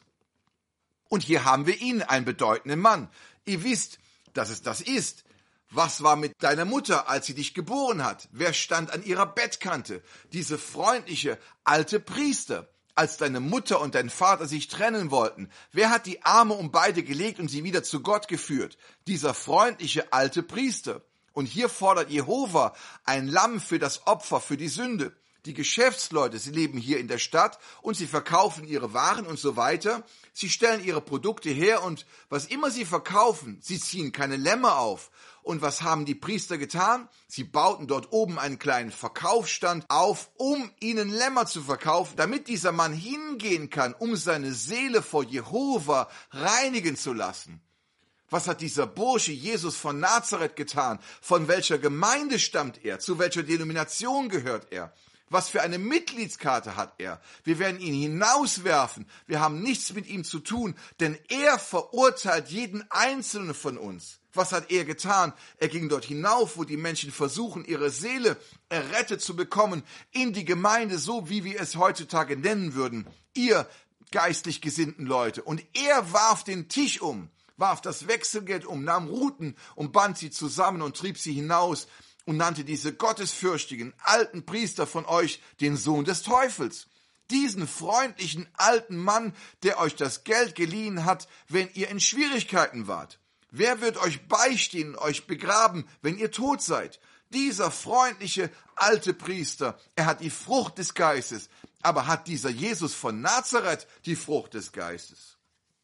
Und hier haben wir ihn, einen bedeutenden Mann. Ihr wisst, dass es das ist. Was war mit deiner Mutter, als sie dich geboren hat? Wer stand an ihrer Bettkante? Diese freundliche alte Priester. Als deine Mutter und dein Vater sich trennen wollten, wer hat die Arme um beide gelegt und sie wieder zu Gott geführt? Dieser freundliche alte Priester. Und hier fordert Jehova ein Lamm für das Opfer, für die Sünde. Die Geschäftsleute, sie leben hier in der Stadt und sie verkaufen ihre Waren und so weiter. Sie stellen ihre Produkte her und was immer sie verkaufen, sie ziehen keine Lämmer auf. Und was haben die Priester getan? Sie bauten dort oben einen kleinen Verkaufsstand auf, um ihnen Lämmer zu verkaufen, damit dieser Mann hingehen kann, um seine Seele vor Jehova reinigen zu lassen. Was hat dieser Bursche Jesus von Nazareth getan? Von welcher Gemeinde stammt er? Zu welcher Denomination gehört er? Was für eine Mitgliedskarte hat er? Wir werden ihn hinauswerfen. Wir haben nichts mit ihm zu tun, denn er verurteilt jeden Einzelnen von uns. Was hat er getan? Er ging dort hinauf, wo die Menschen versuchen, ihre Seele errettet zu bekommen, in die Gemeinde, so wie wir es heutzutage nennen würden. Ihr geistlich gesinnten Leute. Und er warf den Tisch um, warf das Wechselgeld um, nahm Ruten und band sie zusammen und trieb sie hinaus und nannte diese gottesfürchtigen alten Priester von euch den Sohn des Teufels. Diesen freundlichen alten Mann, der euch das Geld geliehen hat, wenn ihr in Schwierigkeiten wart. Wer wird euch beistehen und euch begraben, wenn ihr tot seid? Dieser freundliche alte Priester, er hat die Frucht des Geistes. Aber hat dieser Jesus von Nazareth die Frucht des Geistes?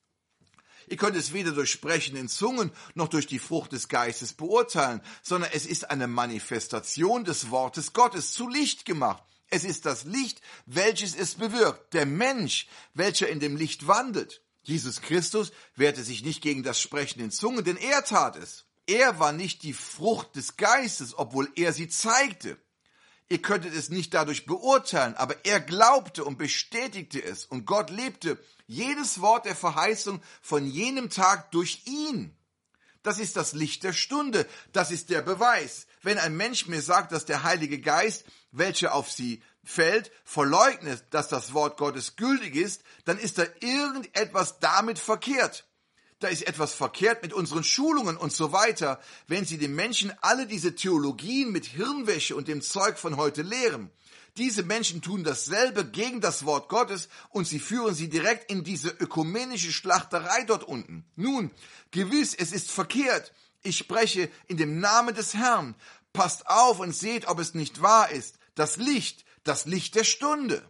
Ihr könnt es weder durch Sprechen in Zungen noch durch die Frucht des Geistes beurteilen, sondern es ist eine Manifestation des Wortes Gottes zu Licht gemacht. Es ist das Licht, welches es bewirkt. Der Mensch, welcher in dem Licht wandelt. Jesus Christus wehrte sich nicht gegen das Sprechen in Zungen, denn er tat es. Er war nicht die Frucht des Geistes, obwohl er sie zeigte. Ihr könntet es nicht dadurch beurteilen, aber er glaubte und bestätigte es. Und Gott lebte jedes Wort der Verheißung von jenem Tag durch ihn. Das ist das Licht der Stunde. Das ist der Beweis. Wenn ein Mensch mir sagt, dass der Heilige Geist, welcher auf sie fällt, verleugnet, dass das Wort Gottes gültig ist, dann ist da irgendetwas damit verkehrt. Da ist etwas verkehrt mit unseren Schulungen und so weiter, wenn sie den Menschen alle diese Theologien mit Hirnwäsche und dem Zeug von heute lehren. Diese Menschen tun dasselbe gegen das Wort Gottes und sie führen sie direkt in diese ökumenische Schlachterei dort unten. Nun, gewiss, es ist verkehrt. Ich spreche in dem Namen des Herrn. Passt auf und seht, ob es nicht wahr ist. Das Licht der Stunde.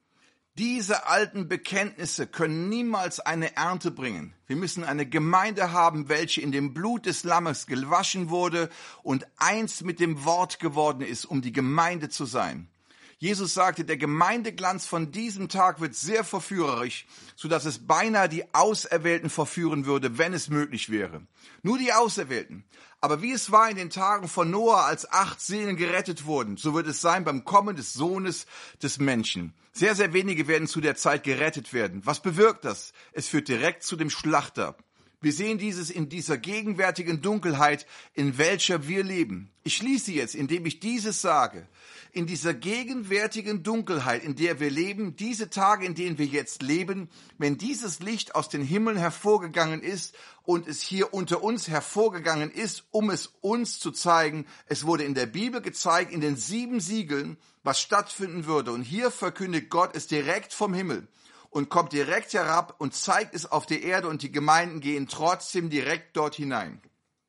Diese alten Bekenntnisse können niemals eine Ernte bringen. Wir müssen eine Gemeinde haben, welche in dem Blut des Lammes gewaschen wurde und eins mit dem Wort geworden ist, um die Gemeinde zu sein. Jesus sagte, der Gemeindeglanz von diesem Tag wird sehr verführerisch, sodass es beinahe die Auserwählten verführen würde, wenn es möglich wäre. Nur die Auserwählten. Aber wie es war in den Tagen von Noah, als 8 Seelen gerettet wurden, so wird es sein beim Kommen des Sohnes des Menschen. Sehr, sehr wenige werden zu der Zeit gerettet werden. Was bewirkt das? Es führt direkt zu dem Schlachter. Wir sehen dieses in dieser gegenwärtigen Dunkelheit, in welcher wir leben. Ich schließe jetzt, indem ich dieses sage. In dieser gegenwärtigen Dunkelheit, in der wir leben, diese Tage, in denen wir jetzt leben, wenn dieses Licht aus den Himmeln hervorgegangen ist und es hier unter uns hervorgegangen ist, um es uns zu zeigen, es wurde in der Bibel gezeigt, in den 7 Siegeln, was stattfinden würde. Und hier verkündigt Gott es direkt vom Himmel und kommt direkt herab und zeigt es auf der Erde und die Gemeinden gehen trotzdem direkt dort hinein.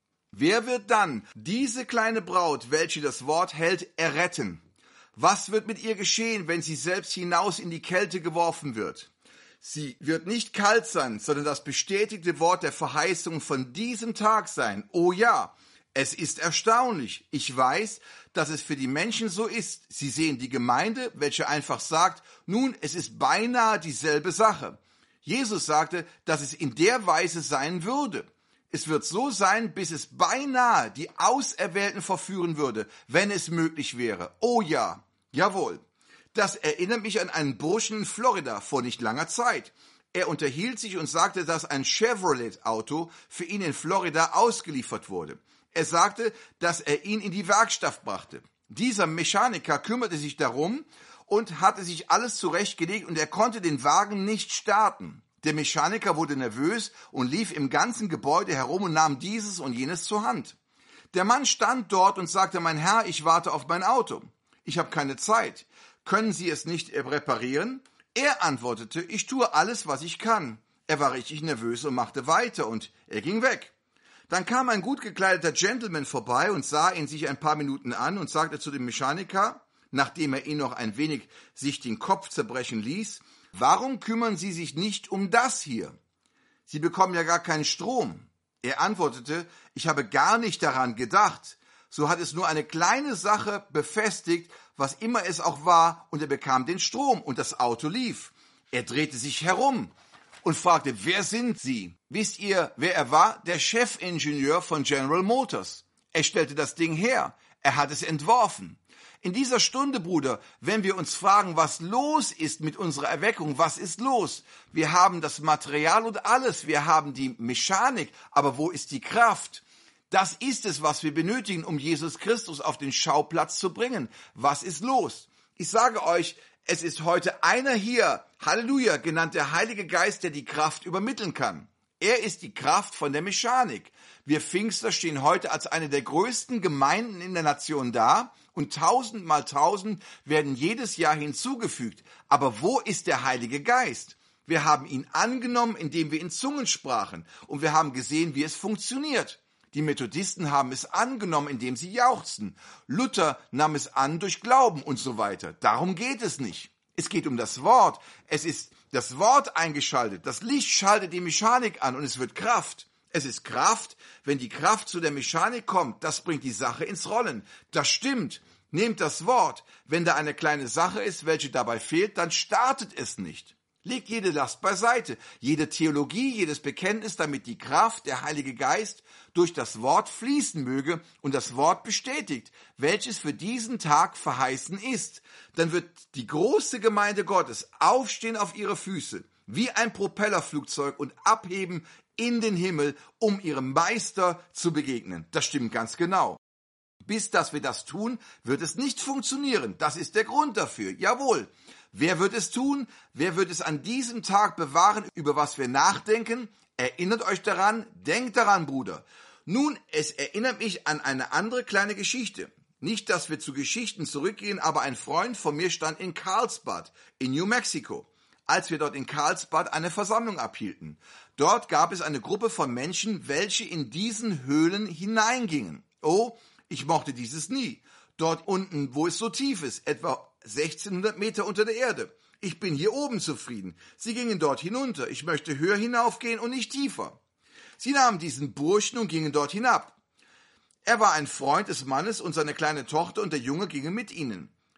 Wer wird dann diese kleine Braut, welche das Wort hält, erretten? Was wird mit ihr geschehen, wenn sie selbst hinaus in die Kälte geworfen wird? Sie wird nicht kalt sein, sondern das bestätigte Wort der Verheißung von diesem Tag sein. Oh ja, es ist erstaunlich. Ich weiß, dass es für die Menschen so ist. Sie sehen die Gemeinde, welche einfach sagt, nun, es ist beinahe dieselbe Sache. Jesus sagte, dass es in der Weise sein würde. Es wird so sein, bis es beinahe die Auserwählten verführen würde, wenn es möglich wäre. Oh ja, jawohl. Das erinnert mich an einen Burschen in Florida vor nicht langer Zeit. Er unterhielt sich und sagte, dass ein Chevrolet-Auto für ihn in Florida ausgeliefert wurde. Er sagte, dass er ihn in die Werkstatt brachte. Dieser Mechaniker kümmerte sich darum und hatte sich alles zurechtgelegt und er konnte den Wagen nicht starten. Der Mechaniker wurde nervös und lief im ganzen Gebäude herum und nahm dieses und jenes zur Hand. Der Mann stand dort und sagte, mein Herr, ich warte auf mein Auto. Ich habe keine Zeit. Können Sie es nicht reparieren? Er antwortete, ich tue alles, was ich kann. Er war richtig nervös und machte weiter und er ging weg. Dann kam ein gut gekleideter Gentleman vorbei und sah ihn sich ein paar Minuten an und sagte zu dem Mechaniker, nachdem er ihn noch ein wenig sich den Kopf zerbrechen ließ, warum kümmern Sie sich nicht um das hier? Sie bekommen ja gar keinen Strom. Er antwortete, ich habe gar nicht daran gedacht. So hat es nur eine kleine Sache befestigt, was immer es auch war, und er bekam den Strom und das Auto lief. Er drehte sich herum und fragte, wer sind Sie? Wisst ihr, wer er war? Der Chefingenieur von General Motors. Er stellte das Ding her. Er hat es entworfen. In dieser Stunde, Bruder, wenn wir uns fragen, was los ist mit unserer Erweckung, was ist los? Wir haben das Material und alles, wir haben die Mechanik, aber wo ist die Kraft? Das ist es, was wir benötigen, um Jesus Christus auf den Schauplatz zu bringen. Was ist los? Ich sage euch, es ist heute einer hier, Halleluja, genannt der Heilige Geist, der die Kraft übermitteln kann. Er ist die Kraft von der Mechanik. Wir Pfingster stehen heute als eine der größten Gemeinden in der Nation da und 1000 mal 1000 werden jedes Jahr hinzugefügt. Aber wo ist der Heilige Geist? Wir haben ihn angenommen, indem wir in Zungen sprachen und wir haben gesehen, wie es funktioniert. Die Methodisten haben es angenommen, indem sie jauchzten. Luther nahm es an durch Glauben und so weiter. Darum geht es nicht. Es geht um das Wort. Es ist das Wort eingeschaltet. Das Licht schaltet die Mechanik an und es wird Kraft. Es ist Kraft, wenn die Kraft zu der Mechanik kommt. Das bringt die Sache ins Rollen. Das stimmt. Nehmt das Wort. Wenn da eine kleine Sache ist, welche dabei fehlt, dann startet es nicht. Legt jede Last beiseite, jede Theologie, jedes Bekenntnis, damit die Kraft, der Heilige Geist, durch das Wort fließen möge und das Wort bestätigt, welches für diesen Tag verheißen ist. Dann wird die große Gemeinde Gottes aufstehen auf ihre Füße, wie ein Propellerflugzeug und abheben in den Himmel, um ihrem Meister zu begegnen. Das stimmt ganz genau. Bis dass wir das tun, wird es nicht funktionieren. Das ist der Grund dafür. Jawohl. Wer wird es tun? Wer wird es an diesem Tag bewahren, über was wir nachdenken? Erinnert euch daran, denkt daran, Bruder. Nun, es erinnert mich an eine andere kleine Geschichte. Nicht, dass wir zu Geschichten zurückgehen, aber ein Freund von mir stand in Carlsbad, in New Mexico, als wir dort in Carlsbad eine Versammlung abhielten. Dort gab es eine Gruppe von Menschen, welche in diesen Höhlen hineingingen. Oh, ich mochte dieses nie. Dort unten, wo es so tief ist, etwa 1600 Meter unter der Erde. Ich bin hier oben zufrieden. Sie gingen dort hinunter. Ich möchte höher hinaufgehen und nicht tiefer. Sie nahmen diesen Burschen und gingen dort hinab. Er war ein Freund des Mannes und seine kleine Tochter und der Junge gingen mit ihnen.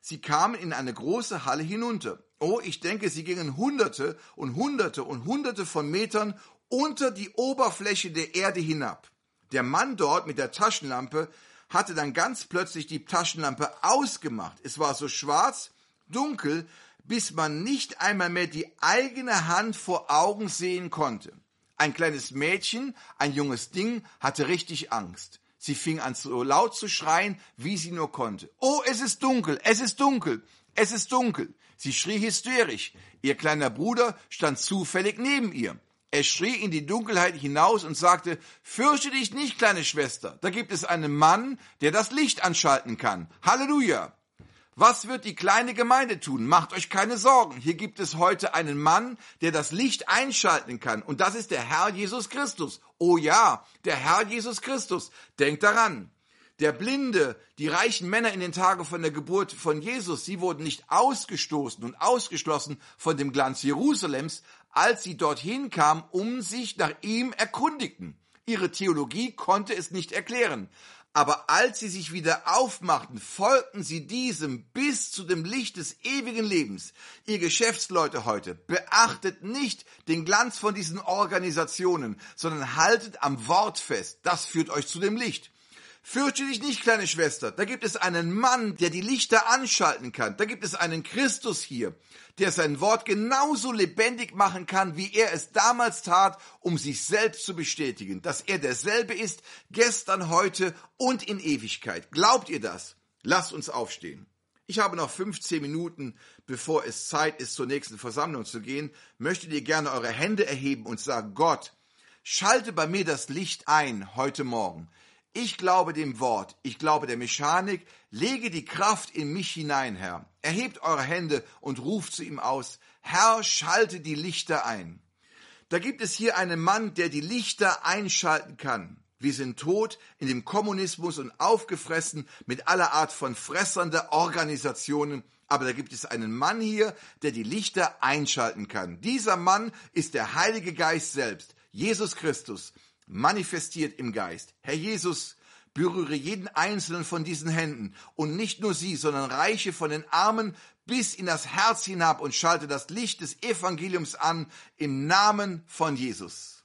Sie kamen in eine große Halle hinunter. Oh, ich denke, sie gingen Hunderte und Hunderte und Hunderte von Metern unter die Oberfläche der Erde hinab. Der Mann dort mit der Taschenlampe hatte dann ganz plötzlich die Taschenlampe ausgemacht. Es war so schwarz, dunkel, bis man nicht einmal mehr die eigene Hand vor Augen sehen konnte. Ein kleines Mädchen, ein junges Ding, hatte richtig Angst. Sie fing an so laut zu schreien, wie sie nur konnte. Oh, es ist dunkel, es ist dunkel, es ist dunkel. Sie schrie hysterisch. Ihr kleiner Bruder stand zufällig neben ihr. Er schrie in die Dunkelheit hinaus und sagte, fürchte dich nicht, kleine Schwester, da gibt es einen Mann, der das Licht anschalten kann. Halleluja! Was wird die kleine Gemeinde tun? Macht euch keine Sorgen. Hier gibt es heute einen Mann, der das Licht einschalten kann. Und das ist der Herr Jesus Christus. Oh ja, der Herr Jesus Christus. Denkt daran. Der Blinde, die reichen Männer in den Tagen von der Geburt von Jesus, sie wurden nicht ausgestoßen und ausgeschlossen von dem Glanz Jerusalems, als sie dorthin kamen, sich nach ihm erkundigten. Ihre Theologie konnte es nicht erklären. Aber als sie sich wieder aufmachten, folgten sie diesem bis zu dem Licht des ewigen Lebens. Ihr Geschäftsleute heute, beachtet nicht den Glanz von diesen Organisationen, sondern haltet am Wort fest. Das führt euch zu dem Licht. Fürchte dich nicht, kleine Schwester, da gibt es einen Mann, der die Lichter anschalten kann. Da gibt es einen Christus hier, der sein Wort genauso lebendig machen kann, wie er es damals tat, um sich selbst zu bestätigen, dass er derselbe ist, gestern, heute und in Ewigkeit. Glaubt ihr das? Lasst uns aufstehen. Ich habe noch 15 Minuten, bevor es Zeit ist, zur nächsten Versammlung zu gehen. Möchtet ihr gerne eure Hände erheben und sagen, Gott, schalte bei mir das Licht ein heute Morgen. Ich glaube dem Wort, ich glaube der Mechanik, lege die Kraft in mich hinein, Herr. Erhebt eure Hände und ruft zu ihm aus, Herr, schalte die Lichter ein. Da gibt es hier einen Mann, der die Lichter einschalten kann. Wir sind tot in dem Kommunismus und aufgefressen mit aller Art von Fressern der Organisationen. Aber da gibt es einen Mann hier, der die Lichter einschalten kann. Dieser Mann ist der Heilige Geist selbst, Jesus Christus, manifestiert im Geist. Herr Jesus, berühre jeden einzelnen von diesen Händen und nicht nur sie, sondern reiche von den Armen bis in das Herz hinab und schalte das Licht des Evangeliums an im Namen von Jesus.